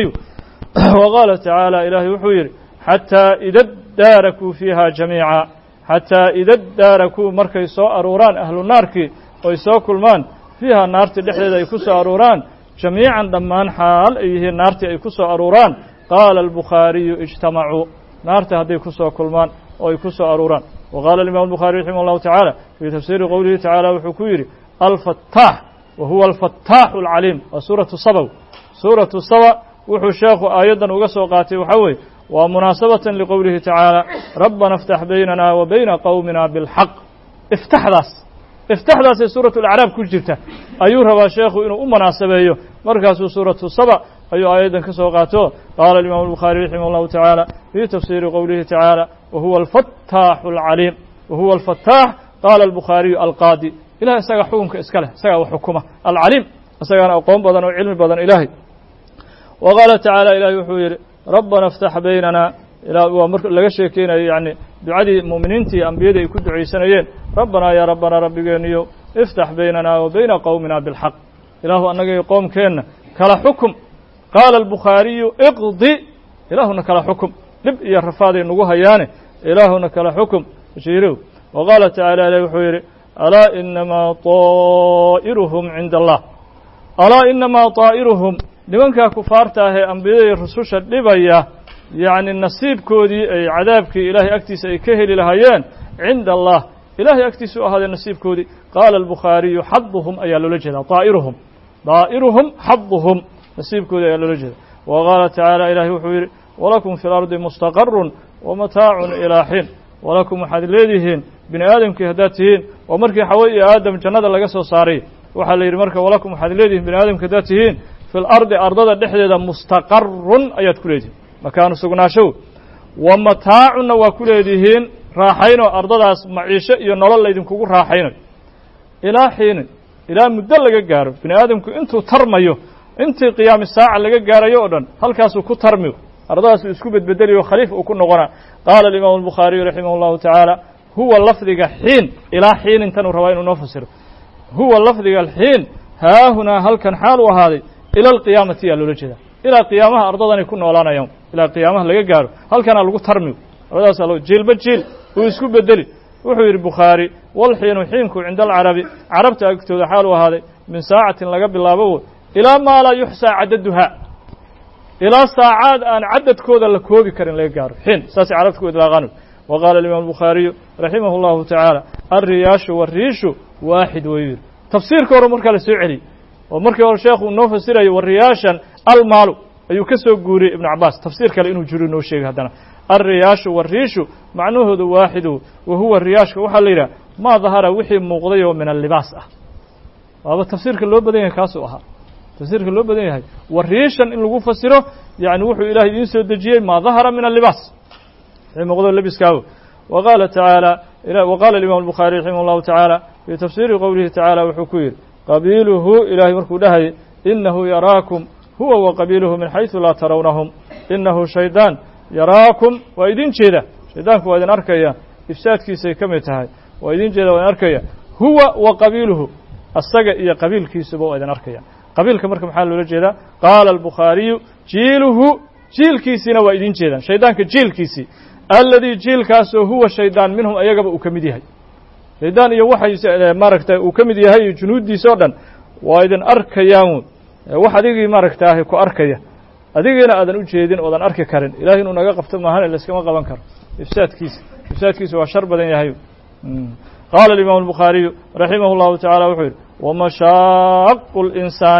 wa qaala tacaala ilaahay wuxuu yidhi xataa ida daarakuu fiiha jamiica xataa ida daarakuu markay soo aruuraan ahlu naarkii oy soo kulmaan fiiha naartii dhexdeeda ay ku soo aruuraan jamiican dhammaan xaal ay yihiin naartii ay ku soo aruuraan qaala albukhaariyu ijtamacuu naarta hadday ku soo kulmaan oo ay ku soo aruuraan wa qaala alimaam albukhaari raximah allahu tacaala fii tafsiiri qowlihi tacaala wuxuu ku yidhi alfataax wa huwa alfataaxu alcaliim waa suuratu sabaw suuratu saba wuxuu sheekhu aayaddan uga soo qaatay waxaa weeye waa munaasabatan liqowlihi tacaala rabbana iftax baynana wa bayna qowmina bilxaq iftaxdaas iftaxdaasee suuratu alacraab ku jirta ayuu rabaa sheekhu inuu u munaasabeeyo markaasuu suuratu saba ayuu aayaddan ka soo qaato qaala alimaamu albukhaari raximah allahu tacaala fii tafsiiri qowlihi tacaala wa huwa alfataaxu alcaliim wa huwa alfataax qaala albukhaariyu alqaadi ilahay isagaa xukunka iska leh isagaa wax xukuma alcaliim isagaana aqoon badan oo cilmi badan ilaahay وقال تعالى إلهي وحوير ربنا افتح بيننا إلى ومر لغا شيكينا يعني دعادي مؤمنينتي أنبيادي يكون دعيسانيين ربنا يا ربنا ربينيو افتح بيننا وبين قومنا بالحق إله أنك يقوم كينا كلا حكم قال البخاري اقضي إلهنا كلا حكم لب يا رفاضي نقوها يعني إلهنا كلا حكم شيرو وقال تعالى إلهي وحوير ألا إنما طائرهم عند الله ألا إنما طائرهم لمن كفارته أنبياء الرسوش اللبايا يعني النصيب كودي أي عذابك إلهي أكتس أي كهل لهيان عند الله إلهي أكتس هذا النصيب كودي قال البخاري حظهم أي للجهة طائرهم طائرهم حظهم نصيب كودي أي للجهة وقال تعالى إلهي وحوير ولكم في الأرض مستقر ومتاع إلى حين ولكم أحد ليدهين بن آدم كهداتهين ومركي حوائي آدم جنة لقصة صاري وحال يرمرك ولكم أحد ليدهين بن آدم كهداتهين في الأرض أرضا دحدة مستقر أيات كليدهين مكان سقناشو ومتاع وكليدهين راحين أرضا معيشة ينال الله يدين كوكو راحين إلى حين إلى مدة لقى قارب بن آدم كو انتو ترميو انت قيام الساعة لقى قاريو أدن هل كاسو كو ترميو أرضا اسكوبت بدلي وخليفة وكن غنا قال الإمام البخاري رحمه الله تعالى هو اللفظ حين إلى حين انتنو روين ونفسر هو اللفظ الحين ها هنا هل كان حال وهذه إلى القيامة يا لولجدا إلى قيامها أرضا يكون ولانا يوم إلى قيامها لقى قارب هل كان لقو ترميو أرضا سألو جيل بجيل ويسكوب بدلي وحوير البخاري والحين حينكو عند العربي عربت أكتو حال وهذه من ساعة لقى بالله إلى ما لا يحصى عددها إلى ساعات أن عدد كودا لكوبي كرين ليقار حين ساسي عرفت كودا لغانو وقال الإمام البخاري رحمه الله تعالى الرياش والريش واحد وير تفسير كورو مركا لسعلي ومركا والشيخ النوف سيري والرياشا المال أيو كسو قوري ابن عباس تفسير كلا إنه جري نو شيء هذا الرياش والريش معنوه ذو واحد وهو الرياش وحليلا ما ظهر وحي مغضي من اللباس هذا تفسير كله بدين كاسو أها تفسير كله بدين هاي والريشا إن لو فسره يعني وحي إلهي ينسى الدجيل ما ظهر من اللباس مغضي اللبس كاو وقال تعالى وقال الإمام البخاري رحمه الله تعالى في تفسير قوله تعالى وحكير قبيله إلهي مركو لهي إنه يراكم هو وقبيله من حيث لا ترونهم إنه شيطان يراكم وإذن جيدا شيطانك وإذن أركيا إفساد كيسي كميتهاي وإذن جيدا وإذن أركيا هو وقبيله السجا إيا قبيل كيسي بو إذن أركيا قبيل كمركم حال لجيدا قال البخاري جيله جيل كيسينا وإذن جيدا شيطانك جيل كيسي الذي جيل كاسو هو الشيطان منهم أيقب أكمديهاي شيطان يوحي ماركتا أكمديهاي جنود دي سودان وإذن أركياون waxadigii maaragtaahay ku arkaya adigina aadan u jeedin oo aan arki karin ilaahay inuu naga qabto maahan la iskama qaban karo ifsaadkiisa ifsaadkiisa waa shar badan yahay قال الإمام البخاري رحمه الله تعالى وحير ومشاق الإنسان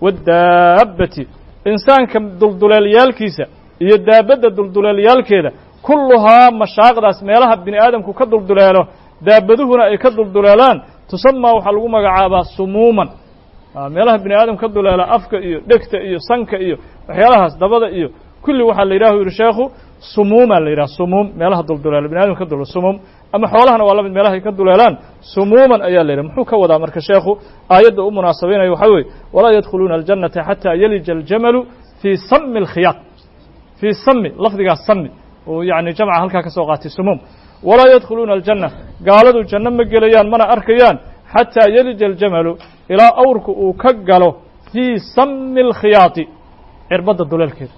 والدابة إنسان كم دلدلال يالكيسا iyo daabada dulduleal yaalkeeda kulluha mashaaqdaas meelaha bini aadamku ka dulduleelo daabaduhuna ay ka dulduleelaan tusamma waxa lagu magacaabaa sumuuman meelaha bini aadam ka duleela afka iyo dhegta iyo sanka iyo waxyaalahaas dabada iyo kulli waxa la yiraahdo yiri sheekhu sumuuma la yiraahdo sumuum meelaha dulduleela bini aadam ka duleela sumuum ama xoolahana waa la mid meelaha ka duleelaan sumuuman ayaa la yiraahdo muxuu ka wadaa marka sheekhu aayadda u munaasabeynay waxa weey wala yadkhuluna aljannata hatta yalija aljamalu fi sammi alkhiyat fi sammi lafdiga sammi oo yaani jamca halka ka soo qaatay sumuum wala yadkhuluna aljanna gaaladu janna ma gelayaan mana arkayaan حتى يلج الجمل إلى أورك وكجله في سم الخياط عربد الدلال كده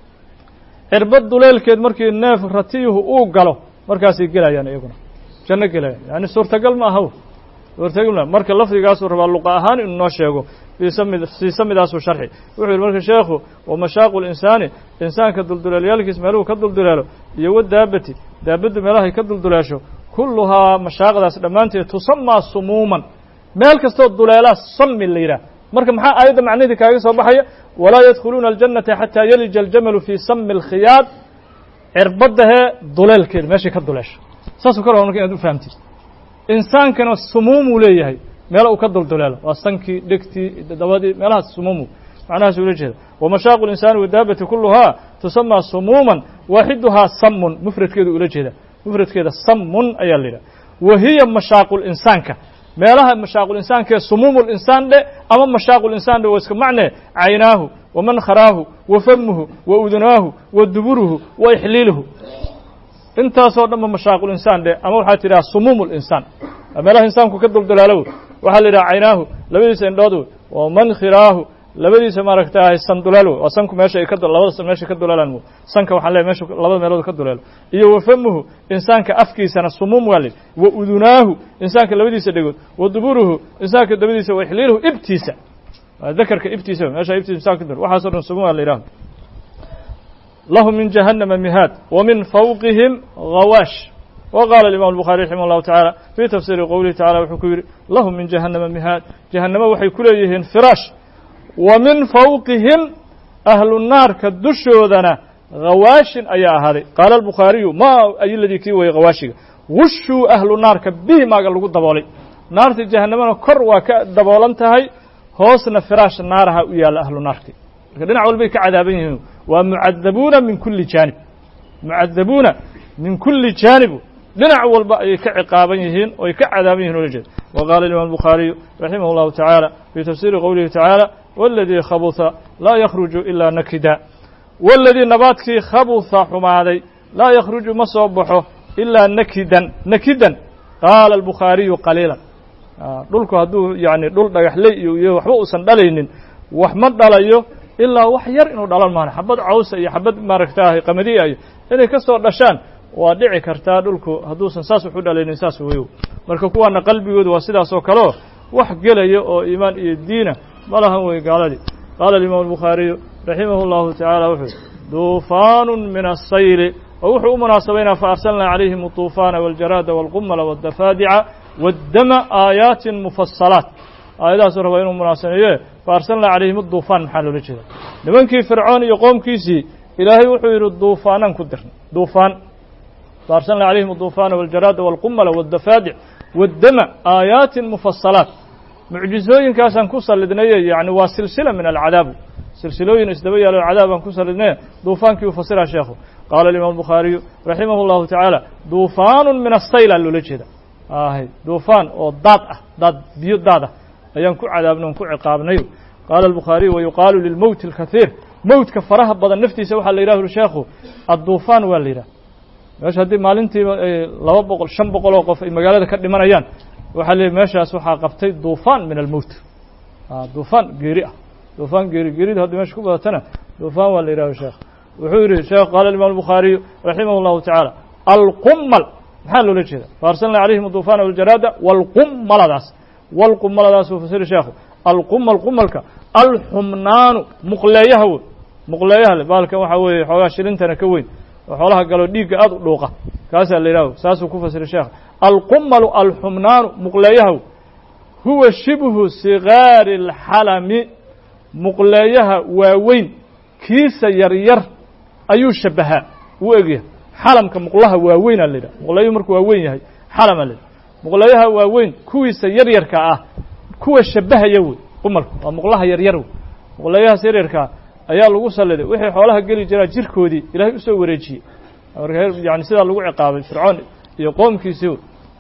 عربد الدلال كده مركي الناف رتيه وقله مركاسي جلا يعني يقولنا جنة جلا يعني صورة قل ما هو صورة قل ما مرك اللفظ قاسور باللقاهان إنه شيء في سم في سم داسو شرحي وحول مرك شيخه ومشاق الإنسان إنسان كدلدلال يالكس ماله كدلدلاله يود دابتي دابد ملاه كدلدلاشو كلها مشاغل دمانتي تسمى صموما مال كستو دلالة صم الليلة مركب maxaa aayada macnaheedu kaaga soo baxaya wala yadkhuluna aljannata hatta yalija aljamal fi sam alkhiyat irbadaha dulalkeed meesha ka dulasho saasoo kale markii aad u fahamtid insaankana sumuum leeyahay meel uu ka duldulaalo waa sanki dhigti dabadii meelaha sumuum macnaha soo jeeda ومشاق الإنسان والدابة كلها تسمى صموما واحدها صم مفرد كده ولا jeeda مفرد كده صم أي الليلة وهي مشاق الإنسان ك ما لها مشاق الإنسان كصموم الإنسان ده أما مشاق الإنسان ده واسك معنى عيناه ومنخراه وفمه وأذناه ودبره وإحليله. انت صار لما مشاق الإنسان ده أما waxaa tiraa sumum الإنسان أما له إنسان كدل دلاله waxaa la عيناه labadiisa indhood ومنخراه labadiisa maaragtaa sandulalo waa sanku meesha ay ka dul labada meesha ka dulalaan sanka waxa leeyahay meesha labada meelood ka dulaalo iyo wafamuhu insaanka afkiisana sumum wali wa udunaahu insaanka labadiisa dhagood wa duburuhu insaanka dabadiisa wa ihliiluhu ibtiisa dhakarka ibtiisa meesha ibtiisa insaanka dul waxa soo dhan sumum wali raah lahum min jahannama mihad wa min fawqihim ghawash. وقال الإمام البخاري رحمه الله تعالى في تفسير قوله تعالى وحكير لهم من جهنم مهاد جهنم وحي كليهن فراش ومن فوقهم أهل النار كدشودنا غواش أي هذه. قال البخاري ما أي الذي كيوي غواشي وشوا أهل النار كبه ما قال لقد دبولي نار جهنم كروا كدبولنتهاي هوسنا فراش النارها ويا أهل النار كدنا عول بك عذابين ومعذبون من كل جانب معذبون من كل جانب dhinac walba ay ka ciqaaban yihiin oo ay ka cadaaban yihiin wajid. وقال الإمام البخاري رحمه الله تعالى في تفسير قوله تعالى والذي خبث لا يخرج إلا نكدا والذي نباتك خبث حمادي لا يخرج مصبحه إلا نكدا نكدا. قال البخاري قليلا دولك هدو يعني دول دغخلي iyo waxba uusan dhalaynin wax ma dhalayo ilaa wax yar inuu dhalan maan xabad caws iyo xabad maaragtaa qamadi ay inay ka soo dhashaan waa dhici kartaa dhulku hadduusan saas wuxuu dhalaynin saas weeyo marka kuwana qalbigoodu waa sidaas oo kale wax gelaya oo iimaan iyo diina malahan way gaaladii. قال الإمام البخاري رحمه الله تعالى وحده طوفان من السيل ووحو مناسبين فأرسلنا عليهم الطوفان والجراد والقمل والضفادع والدم آيات مفصلات. آيات سورة بين مناسبين فأرسلنا عليهم الطوفان محل رجل لمن كي فرعون يقوم كيسي إلهي وحير الطوفان كدر طوفان فأرسلنا عليهم الطوفان والجراد والقمل والضفادع والدم آيات مفصلات. معجزوين كاسان كسر لدنيا يعني وسلسلة من العذاب سلسلوين استوية للعذاب كسر لدنيا طوفان كي يفسرها شيخه. قال الإمام البخاري رحمه الله تعالى طوفان من السيل اللولجه آه طوفان أو ضاد ضاد بيوت ضادة أيام كو عذابنا وكو عقابنا. قال البخاري ويقال للموت الكثير موت كفرها بدل نفتي سوحا اللي يراه شيخه الطوفان والليرة meesha haddii maalintii laba boqol shan boqol oo qof ay magaalada ka dhimanayaan waxa la meeshaas waxa qabtay duufaan min al-maut ah duufaan geeri ah duufaan geeri geerida haddii meesha ku badatana duufaan waa la yiraahdo sheekh wuxuu yiri sheekh qala al-imam al-bukhari rahimahullah ta'ala al-qummal maxaa loo jeedaa farsalna alayhim duufaan wal jarada wal qummaladas wal qummaladas uu fasir sheekh al-qummal qummalka al-humnan muqlayaha muqlayaha baalka waxa weeye xoogaa shilintana ka weyn وحولها قالوا ديك أض دوقة كاسا اللي راو ساسو كفسر الشيخ القمل الحمنان مقليه هو شبه صغار الحلم مقليها ووين كيس يرير أيو شبهها وإيه حلم كمقلها ووين اللي را مقليه مرك ووين هاي حلم اللي مقليها ووين كويس يرير كأه كوا شبهها يوي قمل مقلها يرير مقليها سيرير كأه ayaa lagu saleeday wixii xoolaha gali jira jirkoodii ilaahay u soo wareejiyay markaa yani sida lagu ciqaabay fircoon iyo qoomkiisii.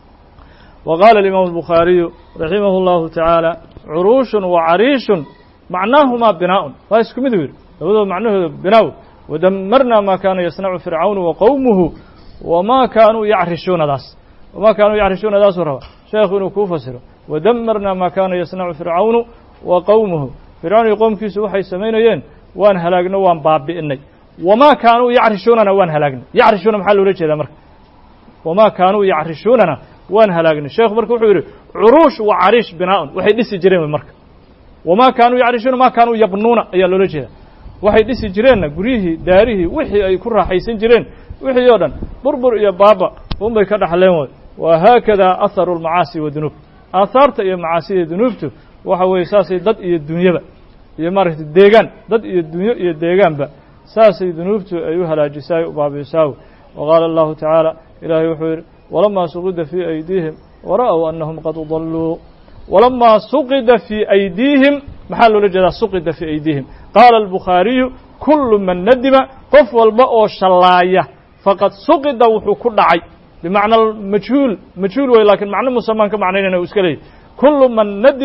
وقال الإمام البخاري رحمه الله تعالى عروش وعريش معناهما بناء فاسكم ذوير هذا معناه بناء ودمرنا ما كان يصنع فرعون وقومه وما كانوا يعرشون داس وما كانوا يعرشون داس روا شيخ كوفسر ودمرنا ما كان يصنع فرعون وقومه فرعون يقوم كيسو waxay sameeyeen waan halaagno waan baabi'inay wama kaanu yacrishunana waan halaagno yacrishuna maxaa loo jeedaa marka wama kaanu yacrishunana waan halaagno sheekh marka wuxuu yiri urush wa arish binaan waxay dhisi jireen marka wama kaanu yacrishuna ma kaanu yabnuuna ayaa loo jeedaa waxay dhisi jireen guriyihii daarihii wixii ay ku raaxaysan jireen wixii oo dhan burbur iyo baaba un bay ka dhaxleen wa hakada atharu al maasi wa dunub atharta iyo maasi iyo dunubtu waxa way saasay dad iyo dunyada iyo maaragtay deegaan dad iyo dunyo iyo deegaanba saasay dunuubtu ay u halaajisay u baabiisay. وقال الله تعالى إلهي وحير ولما سقط في أيديهم ورأوا أنهم قد ضلوا ولما سقط في أيديهم محل رجل سقط في أيديهم. قال البخاري كل من ندم قف والباء شلاية فقد سقط وحو كل عي بمعنى المجهول مجهول ولكن معنى مسمى كمعنى أنه اسكلي كل من ندم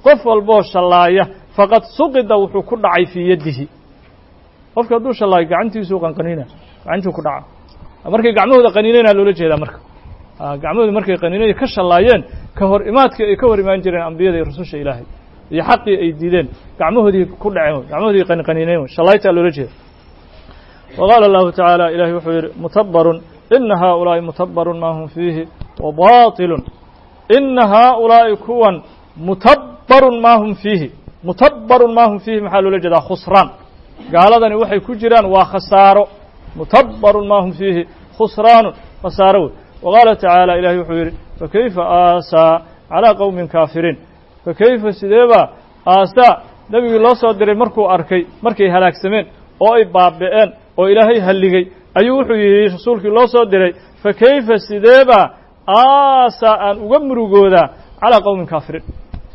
qof walboo shallaaya faqad suqida wuxuu ku dhacay fii yadihi qofka hadduu shallaayo gacantiisuu qanqaniina gacantuu ku dhaca markay gacmahooda qaniinayna loola jeedaa marka gacmahooda markay qaniinaya ka shallaayeen ka hor imaadkii ay ka hor imaan jireen ambiyada iyo rususha ilaahay iyo xaqii ay diideen gacmahoodii ku dhaceen gacmahoodii qaniineen shallaaytaa loola jeeda waqaala allahu tacaala ilaahay wuxuu yidhi mutabbarun ina haaulaa'i mutabbarun maa hum fiihi wa baatilun ina haaulaa'i kuwan mutabbarun maa hum fiihi mutabbarun maa hum fiihi maxaa loola jeedaa khusraan gaaladani waxay ku jiraan waa khasaaro mutabbarun maa hum fiihi khusraanun khasaaro wey waqaala tacaala ilahay wuxuu yidhi fakayfa aasaa calaa qowmin kaafiriin fakayfa sideebaa aasaa nebigii loo soo diray markuu arkay markay halaagsameen oo ay baabi'een oo ilaahay halligay ayuu wuxuu yidhi rasuulkii loo soo diray fakayfa sideebaa aasaa aan uga murugoodaa calaa qowmin kaafiriin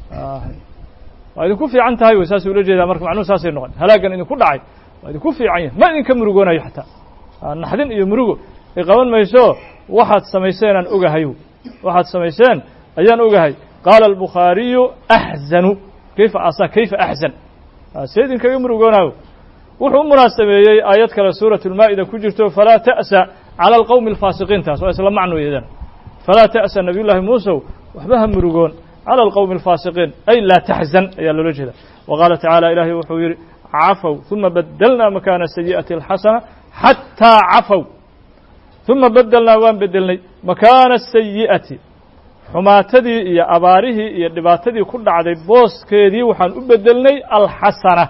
waa idinku fiican tahay wey saasuu ula jeedaa marka macnuhu saasay noqon halaaggan idinku dhacay waa idinku fiican yahay ma idinka murugoonayo xataa naxdin iyo murugo ay qaban mayso waxaad samayseen aan ogahay waxaad samayseen ayaan ogahay qaala albukhaariyu axzanu kayfa aasaa kayfa axzan see idinkaga murugoonaayo wuxuu u munaasabeeyey aayad kale suuratu lmaa'ida ku jirto falaa ta'sa cala alqowmi alfaasiqiin taas waa isla macno weedan falaa ta'sa nabiyullaahi muusow waxba ha murugoon cala alqowmi alfaasiqiin ay laa taxzan ayaa loola jeeda waqaala tacaala ilaahay wuxuu yidhi cafow uma badelnaa makaana sayi'ati alxasana xataa cafow uma bedelnaa waan bedelnay makaana sayi'ati xumaatadii iyo abaarihii iyo dhibaatadii ku dhacday booskeedii waxaan u bedelnay alxasana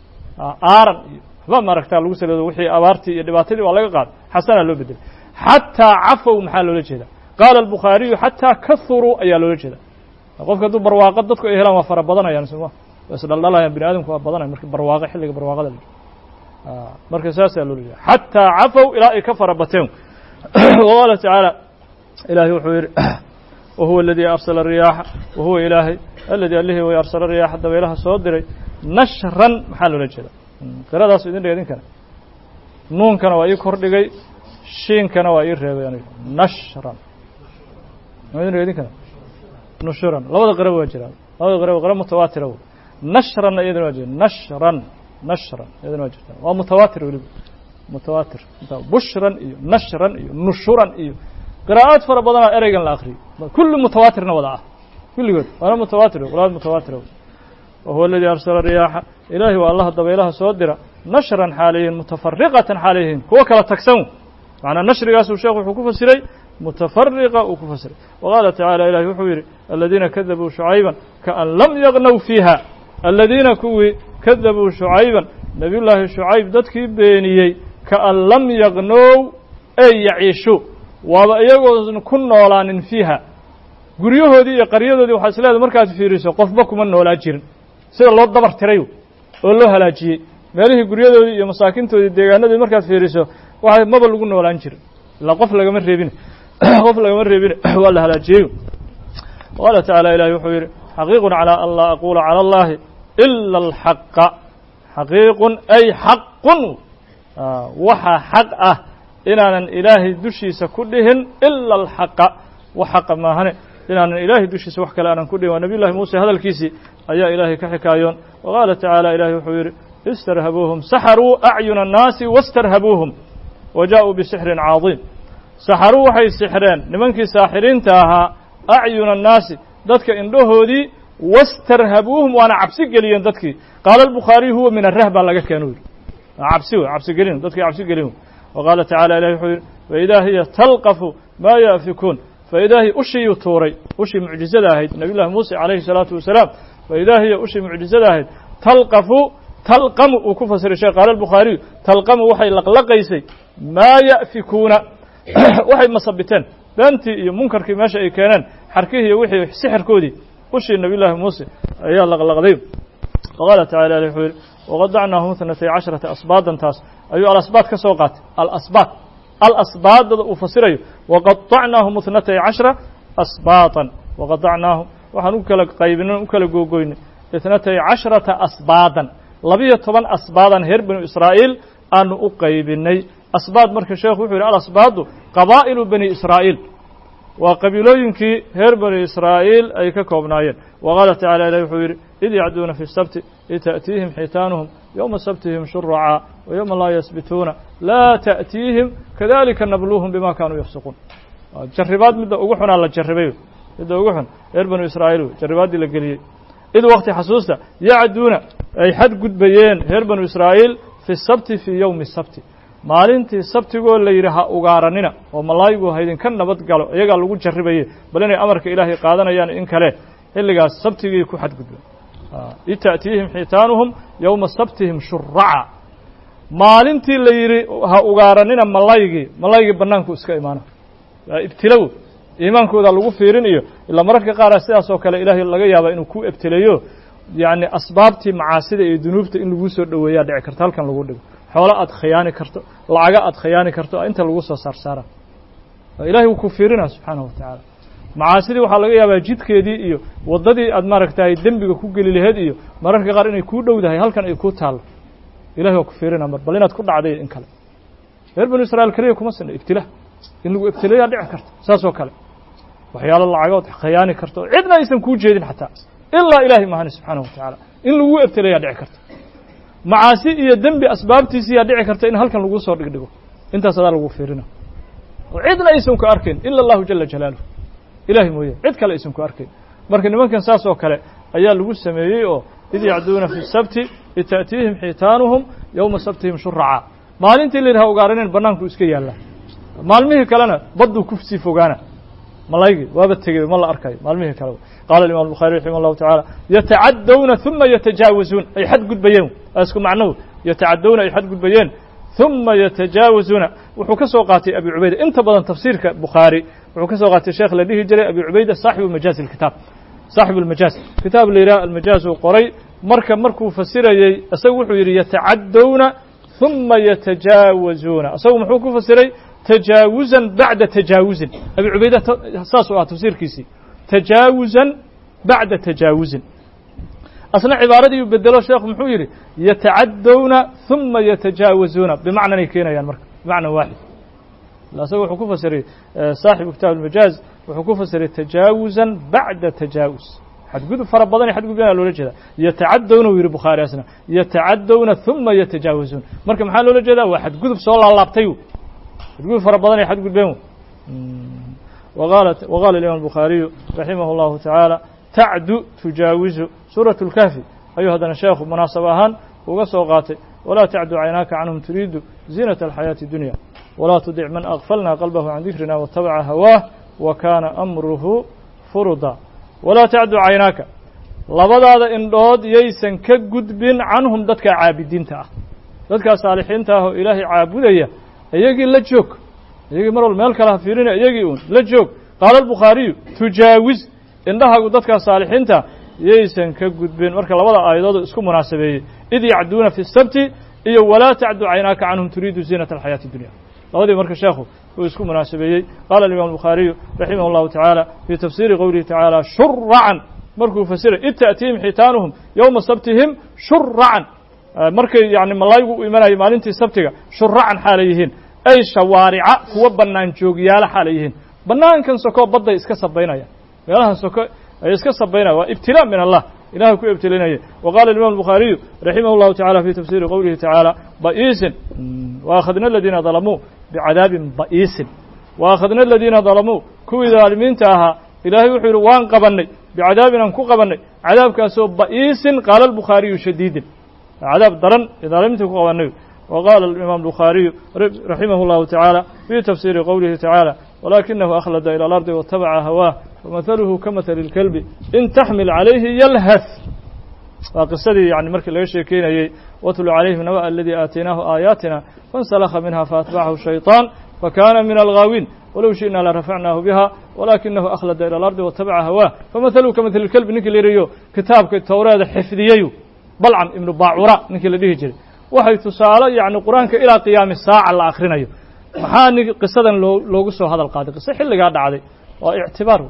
aaran iyo waxba maaragtaa lagu saleedo wixii abaartii iyo dhibaatadii waa laga qaado xasana loo bedelay xataa cafow maxaa loola jeeda qaala albukhaariyu xataa kahuruu ayaa loola jeeda qofka hadduu barwaaqo dadku ay helaan waa fara badanayaan soma waa isdhaldhalayaan bini aadamku waa badanaya marki barwaaqo xilliga barwaaqada marka saasaa loola jeeda xataa cafow ilaa ay ka fara bateen waqaala tacaala ilaahay wuxuu yidhi wahuwa aladii arsala riyaaxa wahuwa ilaahay aladii allihii way arsala riyaaxa dabaylaha soo diray nashran maxaa loola jeeda qiradaas idin dhiga idinkana nuunkana waa ii kordhigay shiinkana waa ii reebay aniga nashran ma idin dhiga idinkana nushuran labada qiraba waa jiraan labada qiraba qira mutawaatira wey nashranna iyadana waa jirta nashran nashran iyadana waa jirta waa mutawaatir weliba mutawaatir bushran iyo nashran iyo nushuran iyo qiraa'aad fara badanaa ereygan la akriyay kulli mutawaatirna wada ah kulligood waana mutawaatir qiraa'ad mutawaatir wahuwa aladii arsala riyaaxa ilaahi waa allaha dabaylaha soo dira nashran xaalayihin mutafariqatan xaalayihin kuwa kala tagsan macnaa nashrigaasuu sheekhu wuxuu ku fasiray mutafariqa uu ku fasiray waqaala tacaala ilahi wuxuu yidhi aladiina kadabuu shucayban kaan lam yagnow fiiha aladiina kuwii kadabuu shucayban nabiyullaahi shucayb dadkii beeniyey kaan lam yagnow ey yaciishu waaba iyagoosan ku noolaanin fiiha guryahoodii iyo qaryadoodii waxaa is leedahay markaad fiiriso qofba kuma noolaa jirin sida loo dabar tiray oo loo halaajiyey meelihii guryadoodii iyo masaakintoodii deegaanadoodii markaad fiiriso waxa maba lagu noolaan jirin ilaa qof lagama reebin qof lagama reebin waa la halaajiyey qaala tacaala ilahi wuxuu yidhi xaqiiqun calaa an laa aquula cala allahi ila alxaqa xaqiiqun ay xaqun waxaa xaq ah inaanan ilaahay dushiisa ku dhihin ila alxaqa wax xaqa maahane inaanan ilaahay dushiisa wax kale aanan ku dhihin waa nabiy llahi muuse hadalkiisii ayaa ilaahay ka xikaayoon waqaala tacaala ilahi wuxuu yidhi istarhabuuhum saxaruu acyuna annaasi wastarhabuuhum wa jaa-uu bisixrin caadiim saxaruu waxay sixreen nimankii saaxiriinta ahaa acyuna annaasi dadka indhahoodii wastarhabuuhum waana cabsi geliyeen dadkii qaala albukhaariyu huwa min arah baa laga keeno yidhi cabsi wey cabsi gelin dadkii cabsi gelin wey waqaala tacala ilahi wuxuu yidhi faidaa hiya talqafu maa yaafikuun faidaa hiya ushiyuu tuuray ushii mucjizada ahayd nabiy llahi muuse calayhi salaatu wasalaam faidaa hiya ushii mucjizada ahayd talqafu talqamu uu ku fasiray sheekh qaala albukhaariyu talqamu waxay laqlaqaysay maa ya'fikuuna waxay masabiteen beentii iyo munkarkii meesha ay keeneen xarkihii iyo wixii sixirkoodii ushii nabiy llaahi muuse ayaa laqlaqday waqaala tacala ilahi wuxuu yidhi waqadacnaahum ithnatay casharata asbaadan taas ayuu alasbaad ka soo qaatay alasbaad alasbaadada uu fasirayo waqadacnaahum ithnatay cashra asbaatan waqadacnaahum waxaan u kala qaybinay u kala googoynay ithnatay casharata asbaadan labiyo toban asbaadan reer banu israa'iil aanu u qaybinay asbaad marka sheekhu wuxuu yidhi alasbaadu qabaa'ilu bani israa'iil وقبيلوينك هير بني إسرائيل أي ككوبنايين وقال تعالى إليه وحير إذ يعدون في السبت إذ تأتيهم حيتانهم يوم سبتهم شرعا ويوم لا يسبتون لا تأتيهم كذلك نبلوهم بما كانوا يفسقون جربات مدة أقوحنا على الجربين مدة أقوحنا هير بني إسرائيل جربات دي لقليل إذ وقت حسوسة يعدون أي حد قد بيين هير بني إسرائيل في السبت في يوم السبت maalintii sabtigoo la yidhaaha ugaaranina oo malaayigu haydin ka nabad galo iyagaa lagu jarribayay bal inay amarka ilaahay qaadanayaan in kale xilligaas sabtigii ku xadgudbeen ita'tiihim xitaanuhum yowma sabtihim shurraca maalintii la yidhi ha ugaaranina malaayigii malaayigii bannaanku iska imaana ibtilow iimaankooda lagu fiirin iyo ilaa mararka qaar sidaas oo kale ilaahay laga yaabaa inuu ku ibtileeyo yacni asbaabtii macaasida iyo dunuubta in lagu soo dhoweeyaa dhici karta halkan lagu dhigo xoolo aad khiyaani karto lacaga aad khiyaani karto inta lagu soo saarsaara ilaahay wuu ku fiirinaa subxaanahu wa tacaala macaasidii waxaa laga yaabaa jidkeedii iyo waddadii aad maaragtahay dembiga ku geli laheyd iyo mararka qaar inay kuu dhowdahay halkan ay kuu taallo ilahay waa ku fiirinaa mar bal inaad ku dhacday in kale reer banu israa'iil keliya kuma sina ibtila in lagu ibtilayaa dhici karto saas oo kale waxyaalo lacagood khiyaani karto cidna aysan kuu jeedin xataa ilaa ilaahay mahani subxaanahu wa tacaala in lagu ibtilayaa dhici karto macaasi iyo dembi asbaabtiisii yaa dhici karta in halkan lagu soo dhigdhigo intaas adaa lagu fiirina oo cidna aysan ku arkayn ila allahu jala jalaaluhu ilaahay mooye cid kale aysan ku arkayn marka nimankan saas oo kale ayaa lagu sameeyey oo id yacduuna fi sabti id ta'tiihim xitaanuhum yowma sabtihim shuracaa maalintii la yidhaha ugaaranin bannaanku iska yaallaa maalmihii kalena badduu ku sii fogaana malaygii waaba tegey ma la arkayo maalmihii kale qaala imam الbuخaarي raximah الlahu taعaalى yatacadawna ثuma yatajaawazuun ay xad gudbayeen isku macnuhu yatacadawna ay xad gudbayeen ثuma yatajaawazuuna wuxuu ka soo qaatay abi cubayda inta badan tafsiirka bukhaari wuxuu ka soo qaatay sheekh la dhihi jiray abi cubayda saaxibu majaaz الkitaab saaxibu اlmajaaz kitaab la yidhaha almajaaz uu qoray marka markuu fasirayey isagu wuxuu yidhi yatacadawna ثuma yatajaawazuuna isagu muxuu ku fasiray تجاوزا بعد تجاوز أبي عبيدة ساسوا تفسير كيسي تجاوزا بعد تجاوز أصلا عبارة يبدلوا الشيخ محويري يتعدون ثم يتجاوزون بمعنى نيكينا يعني مركب بمعنى واحد لا سوى حكوفة سري صاحب كتاب المجاز وحكوفة سري تجاوزا بعد تجاوز حد قد فرب بضاني حد قد بينا لولا يتعدون ويري بخاري أسنا يتعدون ثم يتجاوزون مركب محال لولا جدا واحد قد بسؤال الله بطيو تقول فربضاني حد قل بيهم وقال, وقال الإمام البخاري رحمه الله تعالى تعد تجاوز سورة الكهف أيها هذا الشيخ مناسبهان وقصوقاته ولا تعد عيناك عنهم تريد زينة الحياة الدنيا ولا تدع من أغفلنا قلبه عن ذكرنا واتبع هواه وكان أمره فرضا ولا تعد عيناك لبدا إن دود ييسن كقدب عنهم دتك عابدين تاه دتك صالحين تاه إلهي عابدية iyagii la joog iyagii mar wal meel kala fiirina iyagii uun la joog qaala al-bukhari tujaawiz indhahagu dadka saalixiinta yeysan ka gudbeen marka labada aayadood isku munaasabeeyay id yacduuna fi sabti iyo walaa tacdu caynaka canhum turiidu ziinata alxayaati dunya labadii marka sheekhu uu isku munaasabeeyey qaala al-imam al-bukhari raximah allahu tacaala fi tafsiiri qowlihi tacaala shurcan markuu fasiray id ta'tiihim xitaanuhum yowma sabtihim shurcan markay yani malaayigu u imanayay maalintii sabtiga shuracan xaalay yihiin ay shawaarica kuwa bannaan joogyaala xaalay yihiin bannaankan soko badday iska sabaynaya meelahan soko ay iska sabaynaya waa ibtilaa min allah ilahay ku ibtilinaya waqala imam الbukhariyu raximah اllahu taعala fi tafsiri qowlihi taعaalى ba'iisin waakhadna aladiina dalamuu bicadaabin ba'iisin waakhadna aladiina dalamuu kuwii daalimiinta ahaa ilahay wuxuu yihi waan qabanay bicadaabin aan ku qabanay cadaabkaasoo ba'iisin qaala الbukhaariyu shadiidin عذاب درن إذا لم تكن قوانيه وقال الإمام البخاري رحمه الله تعالى في تفسير قوله تعالى ولكنه أخلد إلى الأرض واتبع هواه ومثله كمثل الكلب إن تحمل عليه يلهث وقصدي يعني مركز الشيكين واتل عليه نبأ الذي آتيناه آياتنا فانسلخ منها فأتبعه الشيطان فكان من الغاوين ولو شئنا لرفعناه بها ولكنه أخلد إلى الأرض واتبع هواه فمثله كمثل الكلب نكل ريو كتاب التوراة حفظيو بلعم ابن باعوراء نكل ليه جري waxay tusaale yaani quraanka ila qiyaam saaca la akhrinayo maxaa ni qisadan loogu soo hadal qaaday qisa xilliga dhacday oo i'tibaar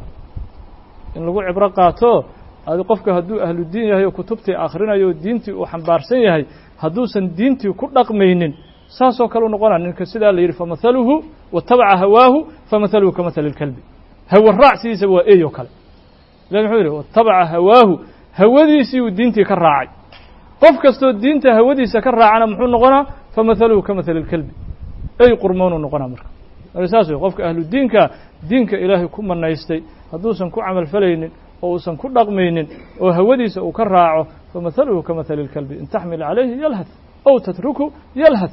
in lagu cibro qaato adi qofka haduu ahlu diin yahay oo kutubtii akhrinayo diintii uu xambaarsan yahay haduusan diintii ku dhaqmaynin saasoo kale u noqonaa ninka sida la yiri famathaluhu wattaba'a hawaahu famathaluhu kamathalil kalbi hawa raacsiisa waa eeyo kale ilaahay wuxuu yidhi watabaca hawaahu hawadiisii uu diintii ka raacay qof kastoo diinta hawadiisa ka raacana muxuu noqonaa famathaluhu kamathali lkalbi ey qurmoonuu noqonaa marka saas wey qofka ahlu diinka diinka ilaahay ku manaystay hadduusan ku camal falaynin oo uusan ku dhaqmaynin oo hawadiisa uu ka raaco famathaluhu kamathali lkalbi in taxmil calayhi yalhath aw tatruku yalhath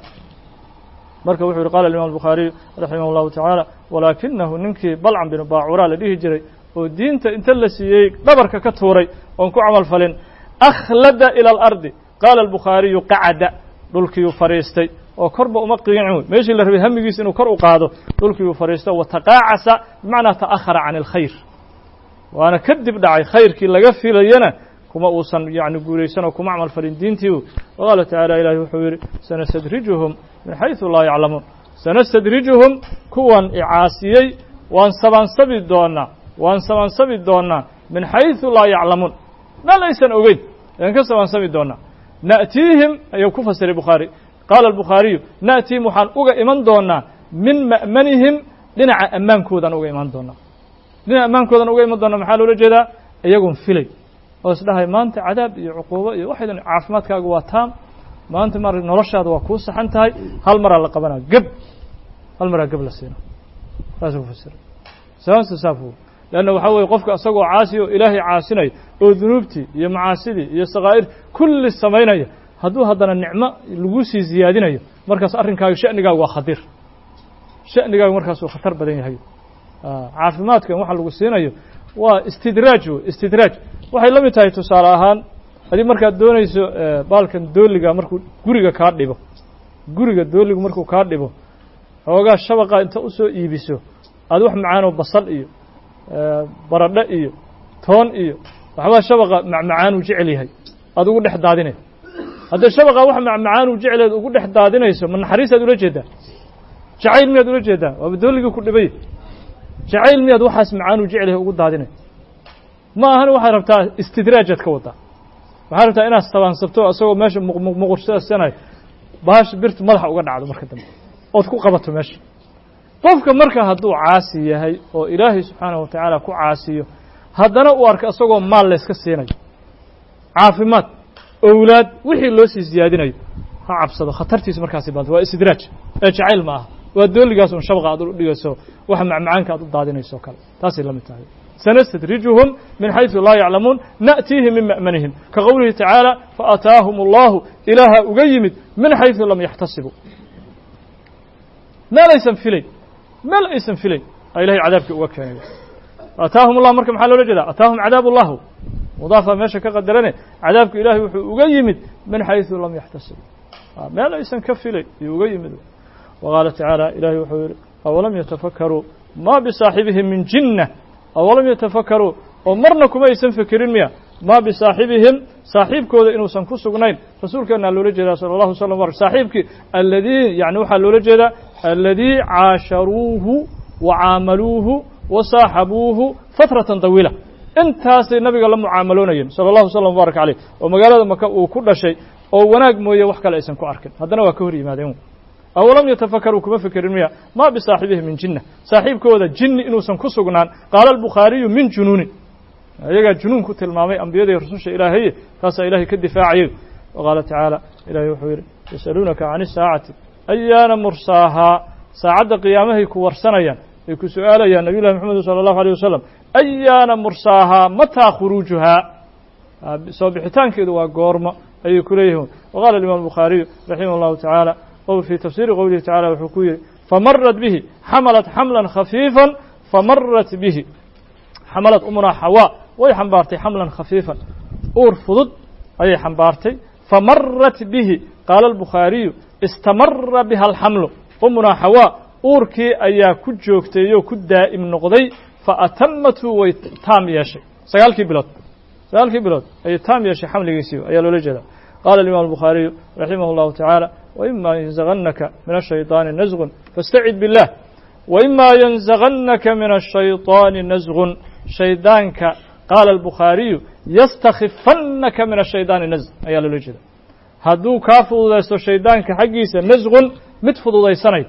marka wuxuu yihi qala imam الbukhaariyu raximah اllahu tacaala walaakinahu ninkii balcam binu baacuraa la dhihi jiray oo diinta inta la siiyey dhabarka ka tuuray oon ku camal falin akhlada ilى اlardi qaala الbukhaariyu qacada dhulkiiyuu fadhiistay oo korba uma qiicin meeshii la rabay hamigiisa inuu kor u qaado dhulkiiyuu fadhiisto wataqaacasa bimacnaa ta'ahara can اlkhayr waana kadib dhacay khayrkii laga filayana kuma uusan yani guulaysan oo kuma camal falin diintii waqaala tacaala ilahi wuxuu yidhi sanastadrijuhum min xayثu laa yaclamuun sanastadrijuhum kuwan icaasiyey waan sabaansabi doonaa waan sabaansabi doonaa min xayثu laa yaclamuun meel aysan ogeyn ayaan ka sabaansabi doonaa na'tiihim ayuu ku fasiray bukhaari qaala albukhaariyu na'tiihim waxaan uga iman doonaa min ma'manihim dhinaca ammaankoodan uga imaan doonaa dhinaca ammaankoodan uga iman doonaa maxaa loola jeedaa iyagoon filay oo isdhahay maanta cadaab iyo cuquubo iyo waxaydan caafimaadkaagu waa taam maanta mar noloshaada waa kuu saxan tahay hal maraa la qabanaa geb hal maraa geb la siina saasuu ku fasiray sababta saafu leanna waxaa weeye qofka isagoo caasi oo ilaahay caasinayo oo dunuubtii iyo macaasidii iyo sakaa'ir kulli samaynaya hadduu haddana nicmo lagu sii ziyaadinayo markaas arrinkaaga sha'nigaagu waa khadiir sha'nigaagu markaasuu khatar badan yahay caafimaadkan waxa lagu siinayo waa istidraaj wey istidraaj waxay la mid tahay tusaale ahaan haddii markaad doonayso baalkan dooliga markuu guriga kaa dhibo guriga dooligu markuu kaa dhibo xoogaa shabaqa inta usoo iibiso aad wax macaanoo basal iyo baradho iyo toon iyo waxbaa shabaqa macmacaanuu jecel yahay aad ugu dhex daadinay haddee shabaqa wax macmacaanuu jeceleed ugu dhex daadinayso ma naxariisaad ula jeedaa jacayl miyaad ula jeedaa waaba dooligii ku dhibay jacayl miyaad waxaas macaanuu jecel yahay ugu daadinay ma ahana waxaad rabtaa istidraajaad ka wadaa waxaad rabtaa inaad sabaansabto isagoo meesha muqursanayo bahasha birtu madaxa uga dhacdo marka dambe ood ku qabato meesha qofka marka hadduu caasi yahay oo ilaahay subxaanahu watacaala ku caasiyo haddana uu arka isagoo maal layska siinayo caafimaad owlaad wixii loo sii ziyaadinayo ha cabsado khatartiisa markaasi baanta waa istidraaj ee jacayl ma aha waa dooligaas un shabaqa aad u dhigayso waxa macmacaanka aad u daadinayso o kale taasay la mid tahay sanastadrijuhum min xayثu laa yaclamuun na'tiihim min ma'manihim ka qowlihi tacaala faataahum allahu ilaaha uga yimid min xayثu lam yaxtasibuu meel aysan filayn meel aysan filayn a ilahay cadaabkii uga keenay ataahum allah marka maxaa loola jeedaa ataahum cadaab اllahu mudaafa meesha ka qadarane cadaabka ilahay wuxuu uga yimid min xayثu lam yaxtasibuu meel aysan ka filayn ayuu uga yimid waqaala tacaala ilahay wuxuu yihi awalam yatafakaruu ma bisaaxibihim min jinة awalam yatafakaruu oo marna kuma aysan fekerin miya ma bisaaxibihim saaxiibkooda inuusan ku sugnayn rasuulkeena loola jeedaa salى اllahu slam r saaxiibkii aladii yani waxaa loola jeedaa aladii caasharuuhu wacaamaluuhu wasaaxabuuhu fatratan طawiila intaasay nabiga la mucaamaloonayeen salى اllahu slam wbaaraka caleyh oo magaalada maka uu ku dhashay oo wanaag mooye wax kale aysan ku arkin haddana waa ka hor yimaadeen awalam yatafakaruu kuma fekerin miya ma bisaaxibihi min jinة saaxiibkooda jinni inuusan ku sugnaan qaala albukhaariyu min junuunin iyagaa junuun ku tilmaamay ambiyada iyo rususha ilaahaye taasaa ilahay ka difaacayay waqaala tacaala ilahay wuxuu yidhi yasaluunaka can isaacati ayaana mursaahaa saacadda qiyaamahay ku warsanayaan ay ku su-aalayaan nabiy llahi maxamed salى اllahu alيه wasalam ayaana mursaahaa mataa khuruujuhaa soo bixitaankeedu waa goormo ayay ku leeyihiin waqala imam bukhaariyu raximah اllahu tacaala o fii tafsiiri qowlihi tacala wuxuu ku yihi famarat bihi xamalat xamlan khafiifan famarat bihi xamalad umunaa xawaa way xambaartay xamlan khafiifan uur fudud ayay xambaartay famarat bihi qaala albukhaariyu istamara biha alxamlu umunaa xawaa uurkii ayaa ku joogteeyoo ku daa'im noqday faatamathu way taam yeeshay sagaalkii bilood sagaalkii bilood ayay taam yeeshay xamligiisii ayaa loola jeedaa qaala imam albukhaariyu raximah اllahu tacaala وإma ينزغنka min الشhayطاaن نزغ فاstacid bالlah وإma ينزغنka min الشhayطاaن نزغ shaydaanka qaala الbukhaariyu ystakhifanaka min الشhayطاaنi نزغ ayaa loola jeeda hadduu kaa fududaysto shaydaanka xaggiisa nasgun mid fududaysanayd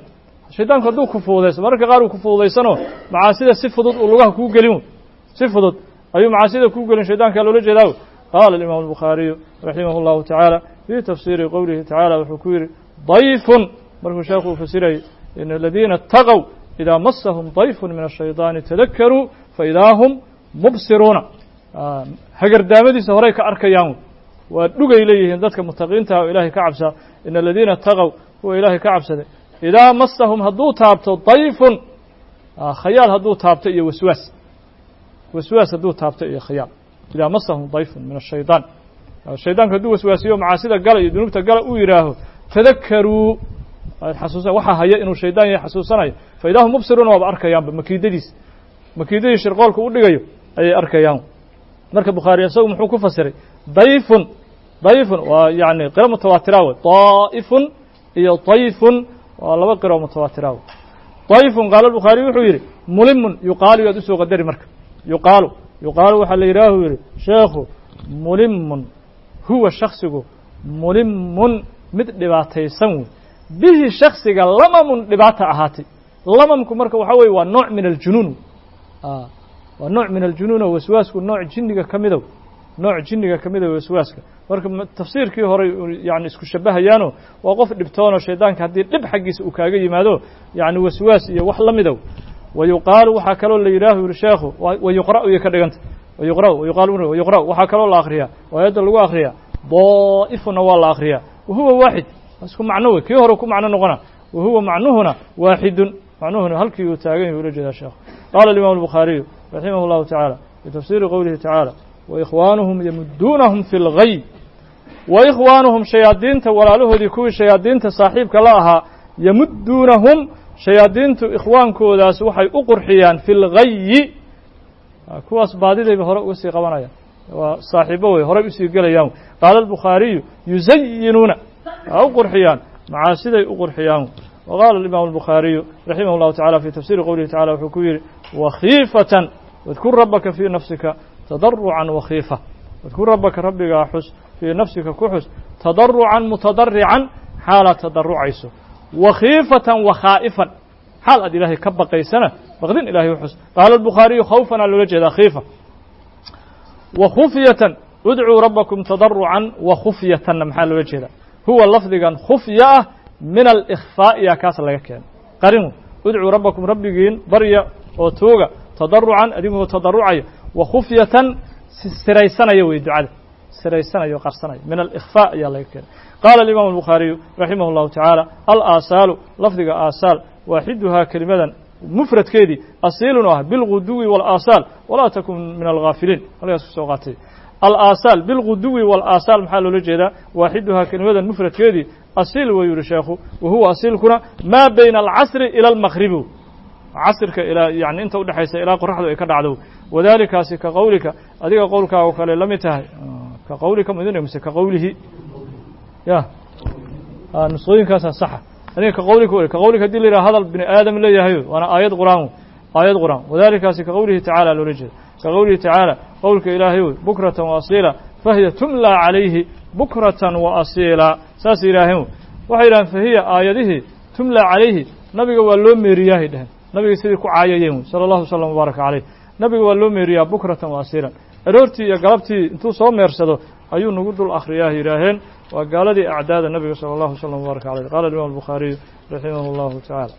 shaydaanku hadduu ku fuudayso mararka qaar uu ku fuudaysano macaasida si fudud uu lugaha kuu gelin si fudud ayuu macaasida kuu gelin shaydaankaa loola jeedaa qaala alimaamu albukhaariyu raximahu llahu tacaala fii tafsiiri qowlihi tacaala wuxuu ku yidhi dayfun markuu sheekhu uu fasirayay ina aladiina itaqow idaa masahum dayfun min ashaydaani tadakaruu faidaa hum mubsiruuna hagardaamadiisa horay ka arkayaan waa dhugay leeyihiin dadka mutaqiintaha oo ilaahay ka cabsaa ina aladiina itaqow kuwa ilaahay ka cabsaday idaa masahum hadduu taabto dayfun khayaal hadduu taabto iyo waswaas waswaas hadduu taabto iyo khayaal idaa masahum dayfun min ashaydaan shaydaanku hadduu waswaasiyo macaasida gala iyo dunuubta gala uu yidhaaho tadakaruu xasuusa waxaa haya inuu shaydaan yahay xasuusanayo fa idaa hum mubsiruuna waaba arkayaanba makiidadiis makiidadii shirqoolka u dhigayo ayay arkayaan marka bukhaari isagu muxuu ku fasiray dayfun dayfun waa yani qiro mutawaatira wey daa'ifun iyo dayfun waa laba qiro mutawaatira wey dayfun qaala bukhaari wuxuu yidhi mulimun yuqaalu yaad usoo qadari marka yuqaalu yuqaalu waxaa la yidhaahu yidhi sheekhu mulimun huwa shaksigu mulimun mid dhibaataysan wey bihi shaksiga lamamun dhibaata ahaatay lamamku marka waxaa weye waa nooc min aljunuun waa nooc min aljunuun oo waswaasku nooc jinniga ka midow nooc jinniga ka mida waswaaska marka tafsiirkii hore yani isku shabahayaano waa qof dhibtoonoo shaydaanka haddii dhib xaggiisa uu kaaga yimaado yani waswaas iyo wax la midow wayuqaalu waxaa kaloo la yidhaahu yuri sheekhu wayuqra'u iyo ka dhiganta wayuqra'u wayuqaalu wayuqra'u waxaa kaloo la akriyaa oo aayadda lagu akriyaa daa'ifuna waa la akriyaa wahuwa waaxid isku macno wey kii hore ku macno noqona wahuwa macnuhuna waaxidun macnuhuna halkii uu taagan yahay ula jeedaa sheekhu qaala alimaamu albukhaariyu raximah allahu tacaala fi tafsiiri qowlihi tacaala waikhwaanuhum yamuduunahum fi lgay waikhwaanuhum shayaadiinta walaalahoodii kuwii shayaadiinta saaxiibka la ahaa yamuduunahum shayaadiintu ikhwaankoodaas waxay u qurxiyaan fi lgayi kuwaas baadidayba hore uga sii qabanayaan waa saaxiibo wey horey usii gelayaan qaala albukhaariyu yuzayinuuna ha u qurxiyaan macaasiday u qurxiyaan waqaala alimaamu albukhaariyu raximah llahu tacala fi tafsiiri qowlihi tacala wuxuu ku yidhi wakhiifatan wadkur rabbaka fii nafsika tadarucan wakhiifa wadkur rabbaka rabbigaa xus fii nafsika ku xus tadarucan mutadarican xaalaad tadarucayso wakhiifatan wakhaa'ifan xaal aad ilaahay ka baqaysana baqdin ilahay u xus qaala albukhaariyu khawfanaa loola jeedaa khiifa wakhufyatan udcuu rabbakum tadarucan wakhufyatanna maxaa loola jeedaa huwa lafdigan khufya ah min alikhfaa'iya kaas laga keeno qarin udcuu rabbakum rabbigiin barya oo tuuga tadarucan adigoo tadarucaya wakhufyatan siraysanaya wey ducada siraysanaya o qarsanaya min alikhfaa ayaa laga keenay qaala alimaamu albukhaariyu raximah llahu tacaala alaasaalu lafdiga aasaal waaxiduhaa kelimadan mufradkeedii asiilun ah bilguduwi walaasaal walaa takun min alghaafiliin halkaas ku soo qaatay alaasaal bilguduwi walaasaal maxaa loola jeedaa waaxiduhaa kelimadan mufradkeedii asiil wuu yihi sheekhu wahuwa asiilkuna maa bayna alcasri ila almaqribi casrka ilaa yani inta udhexaysa ilaa qoraxdu ay ka dhacdo wadalikaasi ka qowlika adiga qowlkaago kale la mid tahay ka qowlika mudin mise ka qowlihi ya nusqooyinkaasaa saxa aniga ka qowlika wey ka qowlika hadii la yidhaha hadal bini aadam leeyahayo waana aayad qur'aan aayad qur'aan wadalikaasi ka qowlihi tacaala loola jeeda ka qowlihi tacaala qowlka ilaahay wey bukratan wa asiila fahiya tumla calayhi bukratan wa asiila saas yidhaaheen waxay yidhaheen fahiya aayadihii tumla calayhi nabiga waa loo meeriyahay dheheen nabiga sidii ku caayayeen wey sala allahu wasalam wabaaraka caleyh nabiga waa loo meeriyaa bukratan wa asiilan aroortii iyo galabtii intuu soo meersado ayuu nagu dul akhriyaa yidhaaheen waa gaaladii acdaada nabiga sala allahu wasalam wabaaraka caleyh qala alimam albukhaariyu raximah allahu tacaala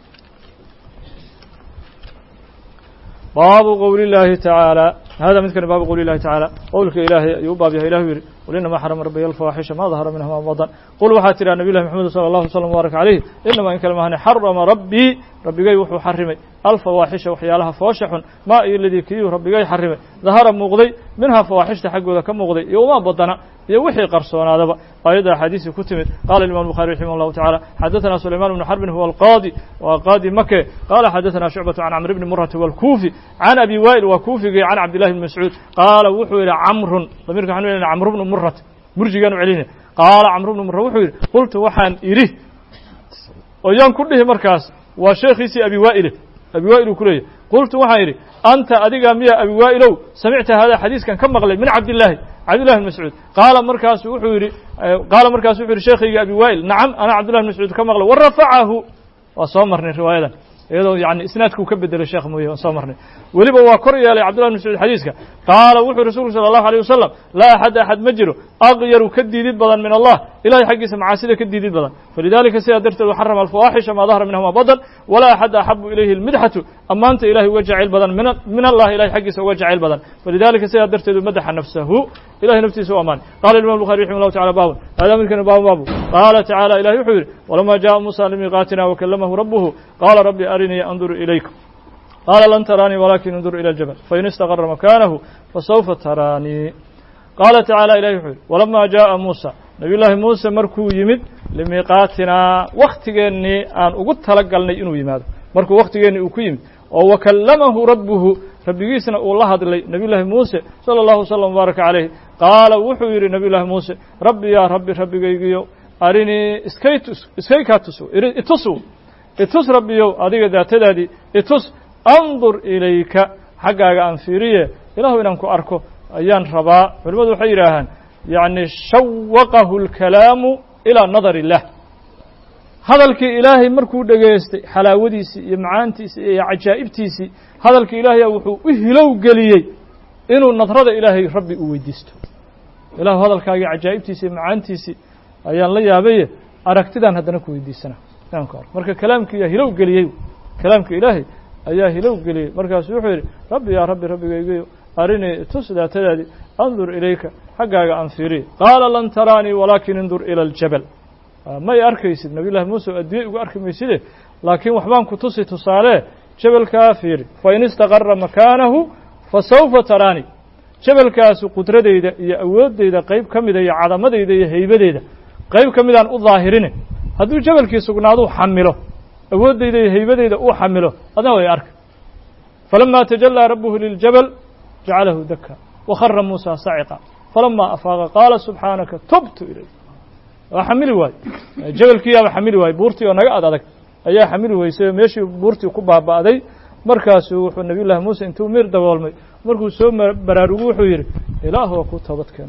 baabu qowli llaahi tacaala hada midkani baabu qowli llahi tacaala qowlka ilaahay ayuu u baab yahay ilahu yidhi qul inamaa xarama rabbiya alfawaaxisha ma dahara minha ma badan qul waxaa tidhaha nabiy llahi maxamed sala allahu wasalam wabaaraka caleyh inamaa in kale mahane xarama rabbii rabbigay wuxuu xarimay alfawaaxisha waxyaalaha foosha xun maa iyo ladii kiyuu rabbigay xarimay dahara muuqday minhaa fawaaxishta xaggooda ka muuqday iyo uma badana iyo wixii qarsoonaadaba aayadda axaadiisii ku timid qala imam الbuخarي raximah الlahu taعalى xadaثna sulayman بn xarbin huwa alqاadi wa qaadi make qala xadaثna shucbaة can camr bni murati wاlkufi can abi wa'il waa kufigii can cabdillahi bn mascuud qaala wuxuu yidhi camrun damirka waxanu lena camr bnu murat murjigaan u celinaya qaala camr bnu mura wuxuu yidhi qultu waxaan idhi oo yaan ku dhihi markaas waa sheekhiisii abi waa'ile abi waa'il uu ku leeyahy qultu waxaan yidhi anta adigaa miya abi waa'ilow samicta hada xadiiskan ka maqlay min cabdillahi cabdillahi bn mascuud qaala markaasu wuxuu yidhi qaala markaasu wuxu yidhi sheekhaygii abi waa'il nacam ana cabdillahi bn mascuud ka maqlay wa rafacahu وصو مرني رواية iyadoo yani isnaadku ka bedelo sheekh mooye oo soo marnay waliba waa kor yeelay Abdullah ibn Mas'ud xadiiska qaala wuxuu rasuulku sallallahu alayhi wasallam la ahad ahad majru aghyaru kadidid badan min Allah ilaahay xaqiisa macaasida kadidid badan falidalika sida darteed uu xarama al-fawahisha ma dhahara minhuma badan wala ahad ahabbu ilayhi al-midhatu amanta ilaahay waja'il badan min min Allah ilaahay xaqiisa waja'il badan falidalika sida darteed uu madaxa nafsuhu ilaahay naftiisa amaan qala al-imam al-bukhari rahimahullahu ta'ala babu hada min kana babu babu qala ta'ala ilaahay wuxuu yiri walama jaa musa limiqatina wa kallamahu rabbuhu qala rabbi arini anzur ilaykum قال لن تراني ولكن انظر إلى الجبل فإن استقر مكانه فسوف تراني قال تعالى إليه حول ولما جاء موسى نبي الله موسى مركو يمد لميقاتنا وقت جاني أن أقول تلقلني إنه يماد مركو وقت جاني أكيم وكلمه ربه ربي جيسنا الله هذا نبي الله موسى صلى الله وسلم وبارك عليه قال وحوير نبي الله موسى ربي يا ربي ربي جيجيو أريني اسكيتس اسكيكاتسو اتسو اتس ربي يو أديك ذات هذه اتس انظر إليك حقا عن فيريه إله إنكو أركو أيان رباء فالمدو حيراهن يعني شوقه الكلام إلى نظر الله هذا الكي إلهي مركو دقيستي حلاوديسي يمعانتيسي عجائبتيسي هذا الكي إلهي وحو إهلو قليي إنو النظرة إلهي ربي أويديستو إله هذا الكي عجائبتيسي يمعانتيسي أيان لي أبيه أركتدان هذا نكو يديسنا مركا كلامك إهلو قليي كلامك إلهي ayaa hilow geliyay markaas wuxuu yiri rabbi ya rabbi rabbigeeyo arini tusda tadadi anzur ilayka xagaaga aan fiiri qaala lan tarani walakin anzur ila aljabal ma yarkaysid nabi ilaahi muuse adii ugu arkimaysid laakiin waxbaan ku tusi tusaale jabalka fiiri fa in istaqarra makanahu fasawfa tarani jabalkaas qudradeyda iyo awoodeyda qayb kamid ah iyo cadamadeyda iyo haybadeeda qayb kamid aan u dhaahirin haduu jabalkii sugnaado xamilo awoodeyda iyo haybadeyda uu xamilo adana way ark falama tajalla rabbuhu liljabal ja'alahu dakka wa kharra musa sa'iqa falama afaqa qala subhanaka tubtu ilayk wa xamili way jabalkii aba xamili way buurtii oo naga adag ayaa xamili weysay meeshii buurtii ku baabaaday markaas wuxuu nabi ilaahi muuse intuu mir daboolmay markuu soo baraarugu wuxuu yiri ilaahu ku toobadkeen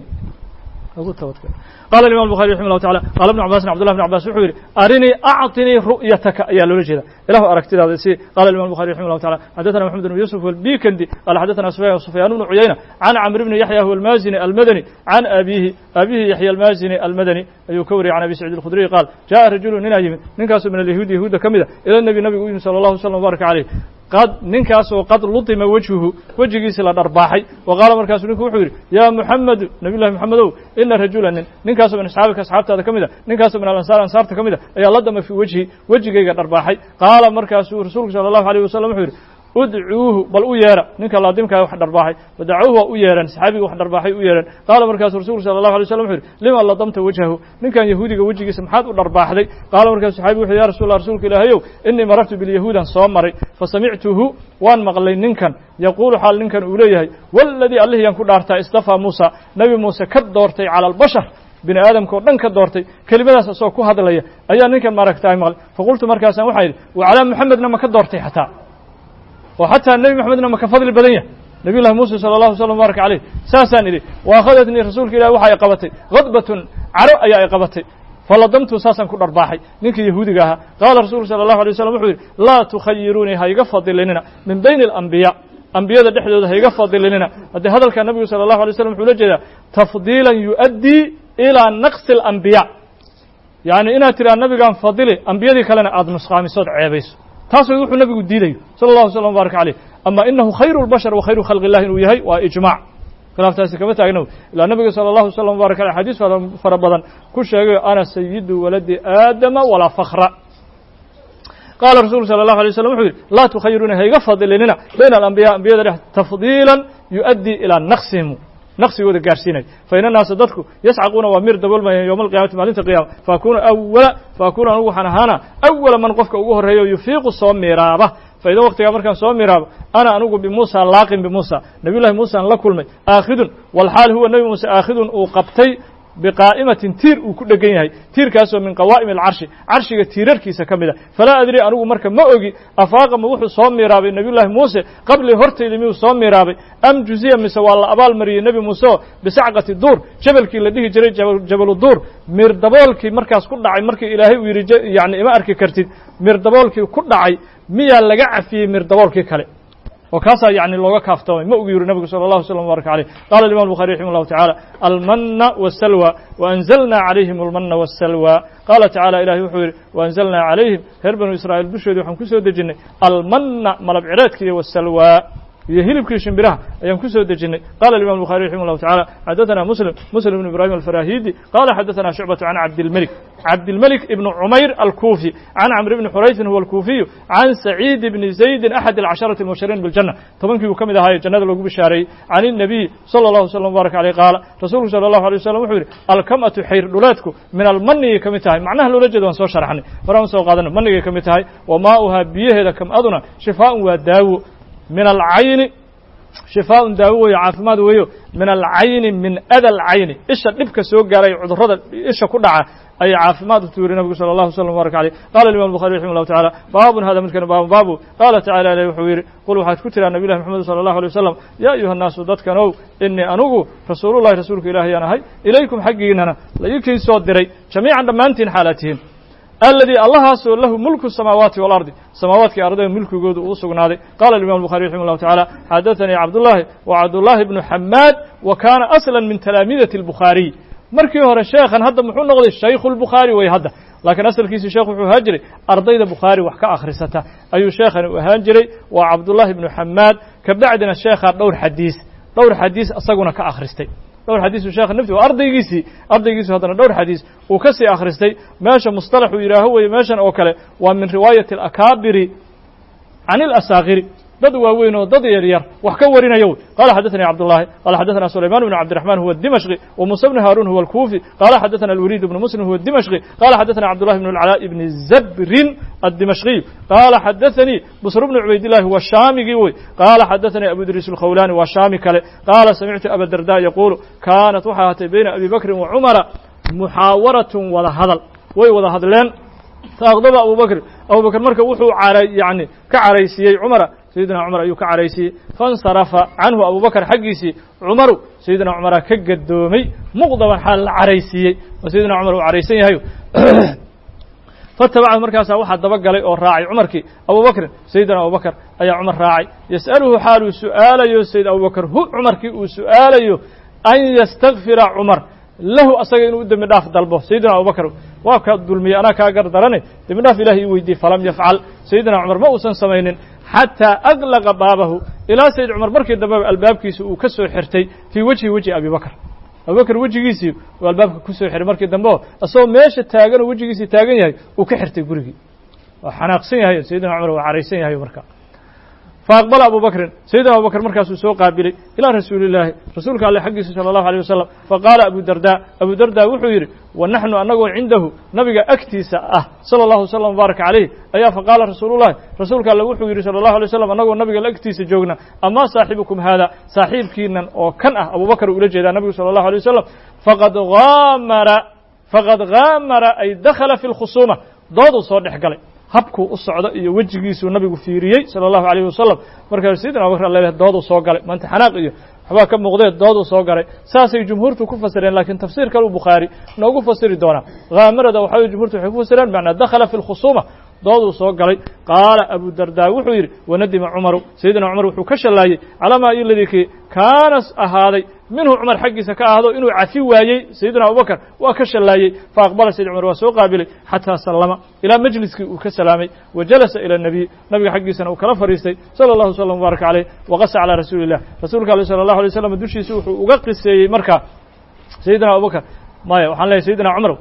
أقول توكل قال الإمام البخاري رحمه الله تعالى قال ابن عباس عبد الله بن عباس وحير أرني أعطني رؤيتك يا لولجدا إله أركت هذا الشيء قال الإمام البخاري رحمه الله تعالى حدثنا محمد بن يوسف البيكندي قال حدثنا سفيان سفيان بن عيينة عن عمرو بن يحيى هو المازني المدني عن أبيه أبيه يحيى المازني المدني يكوري عن أبي سعيد الخدري قال جاء رجل من أيمن نكاس من اليهود يهود كمذا إلى النبي النبي صلى الله عليه وسلم وبارك عليه قد نكاس وقد لطم وجهه وجهه سلا درباحي وقال مركاس نكو وحير يا محمد نبي الله محمد إن رجلا نكاس من أصحابك أصحابته هذا كمذا نكاس من الأنصار أنصار كمذا أي لطم في وجهه وجهه درباحي قال مركاس رسولك صلى الله عليه وسلم وحير ادعوه بل أيرا نك الله دمك واحد درباحي ودعوه أيرا صحابي واحد درباحي أيرا قال مركاس رسول صلى الله عليه وسلم لما الله ضمت وجهه نك يهودي وجهه سمحات ودرباحي قال مركاس صحابي يا رسول الله رسولك إلهي إني مررت باليهود صامري فسمعته وان مغلي نكن يقول حال نكن أوليه والذي الله ينكر دارتا استفى موسى نبي موسى كدورتي على البشر بني آدم كودن كدورتي كلمة سو كو هدليا أيا نكن مركتاي مغل فقلت مركاسا وحيد وعلى محمد لما كدورتي حتى وحتى النبي محمد لما كفضل البدنية نبي الله موسى صلى الله عليه وسلم وبارك عليه ساسان إلي وأخذتني رسولك إلى وحي قبتي غضبة عرق أي قبتي فلضمت ساسا كل أرباحي نك يهودي قاها قال رسول صلى الله عليه وسلم وحيد لا تخيروني هاي قفضل لنا من بين الأنبياء أنبياء دحدود هاي قفضل لنا هذا كان النبي صلى الله عليه وسلم حلجة تفضيلا يؤدي إلى نقص الأنبياء يعني إنا ترى النبي قام فضيله أنبياء دي كلنا أضن صامي صوت عيبيس تاسو يوحو النبي الديني صلى الله عليه وسلم وبارك عليه أما إنه خير البشر وخير خلق الله إنه يهي وإجماع خلاف تاسي كما تاغنو إلا النبي صلى الله عليه وسلم وبارك عليه حديث فربضا كل شيء أنا سيد ولد آدم ولا فخر قال رسول صلى الله عليه وسلم لا تخيرون هي فضل لنا بين الأنبياء أنبياء تفضيلا يؤدي إلى نقصهم نقص يود قارسيني فإن الناس ضدكو يسعقون وامير دبل ما يوم القيامة مالين القيامة فأكون أول فأكون أنا وحنهانا أول من قفك أوهر هي يفيق الصوم ميرابة فإذا وقت أمر كان صوم ميرابة أنا أنوق بموسى لاقم بموسى نبي الله موسى لكل مي آخذ والحال هو النبي موسى آخذ وقبتي biqaa'imatin tiir uu ku dhegan yahay tiirkaasoo min qawaa'imi alcarshi carshiga tiirarkiisa ka mid a falaa adri anigu marka ma ogi afaaqa ma wuxuu soo miiraabay nebiyullaahi muuse qablii hortayda miyuu soo miiraabay am juziya mise waa la abaal mariyey nebi muuse oo bisacqati duur jabalkii la dhihi jiray jabalu duur miir daboolkii markaas ku dhacay markii ilaahay uu yidhi yani ima arki kartid miir daboolkii ku dhacay miyaa laga cafiyey miir daboolkii kale oo kaasaa yani looga kaaftoomay ma ugu yiri nabigu salى اllahu slm wbaaraka عaleyh qala imam الbuخarي raximah اllahu taعalى almana wالsalwى وأnزlna عalayhim اlmana wالsalwى qaala tacala ilahi wuxuu yidhi وأnزlna عalayhim reer banu israa'iil dushoodii waxaan ku soo dejinnay almana malab cireedka iyo wالsalwى iyo hilibkii shimbiraha ayaan ku soo dejinnay qala imam الbuخarي raximah اllahu taعalى xadaثna muslim muslim ibn ibrahim alfarahidi qala xadaثna shucbaة can cabdilmlik cabdilmlik ibn cumayr alkufi can camr bni xuraysin huwa alkufiyu can saciid bni zaydin axad alcasharati almubashiriin biاljanna tobankii uu ka mid ahaaye jannada loogu bishaareeyey can الnabiy salى اllahu slm wbaaraka aleyh qaala rasuulku salى اllahu alيه wasalam wuxuu yidhi alkam'atu xayr dhuleedku min almanigay ka mid tahay macnaha loola jeeda waan soo sharxnay horaan soo qaadana manigay ka mid tahay wamaa'uhaa biyaheeda kam'aduna shifaaءun waa daawo min alcayni shifaaءun daawo weeyo caafimaad weeyo min alcayni min ada alcayni isha dhibka soo gaaray cudurrada isha ku dhaca ayay caafimaad u tuuri nabigu salى اllahu slm wbaaraka aleyh qala imam الbuخarي raximah اllahu taعalى baabun hada midkan baabu baabu qaala tacala ilahi wuxuu yidhi qul waxaad ku tiraa nabiy llahi mxamed salى اllahu alيه wasalam ya ayuha الnaasu dadkanow inii anugu rasuulullahi rasuulka ilaahiyaan ahay ilaykum xaggiinana laikii soo diray jamiican dhammaantiin xaalaad tihiin aladii allahaasoo lahu mulku الsamaawaati waاlardi samaawaadkii ardada mulkigooda uu sugnaaday qala imam الbuخarي raximah اllahu taعalى xadaثanii cabdullahi wa cabdullahi bnu xamaad wa kaana asla min talaamiidati الbukhaariy markii hore sheekhan hadda muxuu noqday shaykhu الbukhaari way hadda laakiin asalkiisii sheekh wuxuu ahaan jiray ardayda bukhaari wax ka akhrisata ayuu sheekhani u ahaan jiray waa cabdullahi bnu xamaad kabacdina sheekhaa dhowr xadiis dhowr xadiis isaguna ka akhristay dhowr xadiisu sheekha nafti waa ardaygiisii ardaygiisu haddana dhowr xadiis uu ka sii akhristay meesha mustalax uu yidhaaho weye meeshan oo kale waa min riwaayati alakaabiri can اlasaakiri dad waaweyn oo dad yar yar wax ka warinayo qala xadaثnii cabdullahi qala xadaثna sulayman bn cabdiرaحman huwa الdimashqi وmuسى bn haarun huwa الkufi qala xadaثna alwaliid bn muslim huwa الdimashqi qala xadaثna cabdullahi bn اlcalاء bni zabrin الdimashqiy qala xadaثanii busr bn cubaydillahi huwa shaamigii wey qala xadaثanii abu idriis اlkhawlani waa shaami kale qala samictu aba darda yaqulu kanat waxay ahaatay bayna abi bakrin wa cumara muxaawaraة wada hadal way wada hadleen faaqdaba abu bakr abu bakr marka wuxuu yani ka caraysiiyey cumara sayidina cumar ayuu ka caraysiiyey faاnsarafa canhu abu bakr xaggiisii cumaru sayidina cumara ka gadoomay muqdaban xaal la caraysiiyey oo sayidina cumar uu caraysan yahay fatabacad markaasaa waxaa daba galay oo raacay cumarkii abu bakrin sayidina abu bakr ayaa cumar raacay yas'aluhu xaaluu su'aalayo sayid abu bakr hu cumarkii uu su'aalayo an yastakfira cumar lahu asaga inuu u dembi dhaaf dalbo sayidina abu bakr waa ka dulmiyey anaa kaa gar darane dembi dhaaf ilahi ii weydiiyey falam yafcal sayidina cumar ma uusan samaynin xataa aglaqa baabahu ilaa sayid cumar markii dambeba albaabkiisa uu ka soo xirtay fii wejhi wejhi abi bakr abu bakr wejigiisii uu albaabka ku soo xiray markii dambe oo isagoo meesha taagan oo wejigiisii taagan yahay uu ka xirtay gurigii waa xanaaqsan yahay sayidina cumar waa caraysan yahay marka faaqbala abu bakrin sayidina abu bakr markaasuu soo qaabilay ilaa rasuuli illaahi rasuulka alle xaggiisa sala allahu alيyh wasalam faqaala abu darda abu darda wuxuu yidhi wa naxnu annagoo cindahu nabiga agtiisa ah sala allahu wslam wbaaraka calayh ayaa faqaala rasuulullahi rasuulka alle wuxuu yidhi sala allahu alay waslam annagoo nabiga agtiisa joogna amaa saaxibukum haada saaxiibkiinan oo kan ah abu bakr ula jeedaa nabigu sala allahu alay wasalam faqad aamara faqad haamara ay dakhala fi lkhusuuma dooduu soo dhex galay habkuu u socdo iyo wejigiisuu nabigu fiiriyey salى الlahu عalيه wasalam markaa sayidina abubakr alle dooduu soo galay maanta xanaaq iyo waxbaa ka muuqdee dooduu soo galay saasay jumhuurtu ku fasireen lakiin tafsiir kale u bukhaari noogu fasiri doonaa haamarada waxa wey jumhurtu waxay ku fasireen macnaa dakhala fi اlkhusuuma dooduu soo galay qaala abu darda wuxuu yidhi wanadima cumaru sayidina cumar wuxuu ka shallaayey calaa maa iladikii kaana ahaaday minhu cumar xaggiisa ka ahdo inuu cafi waayey sayidina abubakr waa ka shallaayey faaqbala sayid cumar waa soo qaabilay xataa sallama ilaa majliskii uu ka salaamay wa jalasa ila الnabiy nabiga xaggiisana uu kala fadhiistay salى اllahu slm wbaaraka caleyh waqasa calىa rasuuli الlah rasuulka ale salى اllahu alay slam dushiisa wuxuu uga qiseeyey markaa sayidina abubakr maya waxaan leeyahy sayidina cumar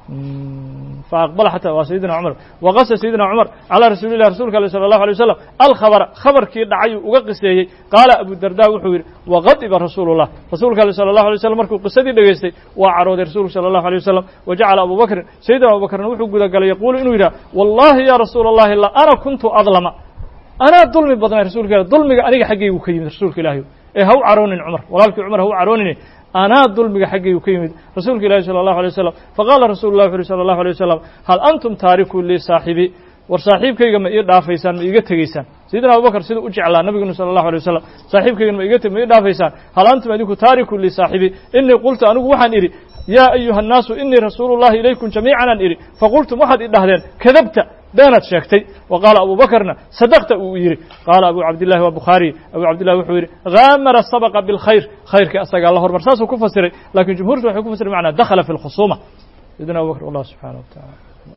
faaqbala xata waa sayidina cumar waqasa sayidina cumar calaa rasuuli lah rasulka ale sala allahu alay wasalam alkhabara khabarkii dhacayuu uga qiseeyey qaala abu darda wuxuu yidhi waqadiba rasuulu llah rasuulka ale sala allahu alay waslam markuu qisadii dhegaystay waa carooday rasuulku sala allahu alay wasalam wa jacala abu bakrin sayidina abu bakrna wuxuu gudagalay yaquulu inuu yidhah wallahi ya rasuula allahi la ana kuntu adlama anaa dulmi badnay rasuulka ilah dulmiga aniga xaggaygu ka yimid rasuulka ilaahi ee ha u caroonin cumar walaalkii cumar ha u caroonin أنا ظلمك حقي وكيمد رسولك الله صلى الله عليه وسلم فقال رسول الله صلى الله عليه وسلم هل أنتم تاركوا لي صاحبي وصاحبكيga ma ii dhaafaysaan ma iga tegaysaan sidina Abu Bakar sida u jeclaa nabiga sallallahu alayhi wasallam saaxiibkayga ma iga ma ii dhaafaysaan hal antum adiku taariku li saahibi inni qultu anigu waxaan iri ya ayuha an-nasu inni rasuulullahi ilaykum jamii'an an iri faqultum waxad idhahdeen kadabta beenad sheegtay waqala Abu Bakarna sadaqta uu yiri qala Abu Abdullah wa Bukhari Abu Abdullah wuxuu yiri ghamara sabaqa bil khayr khayrka asaga Allah hormar saasoo ku fasiray laakiin jumhuurtu waxay ku fasiray macna dakhala fi al-khusuma sidina Abu Bakr Allah subhanahu wa ta'ala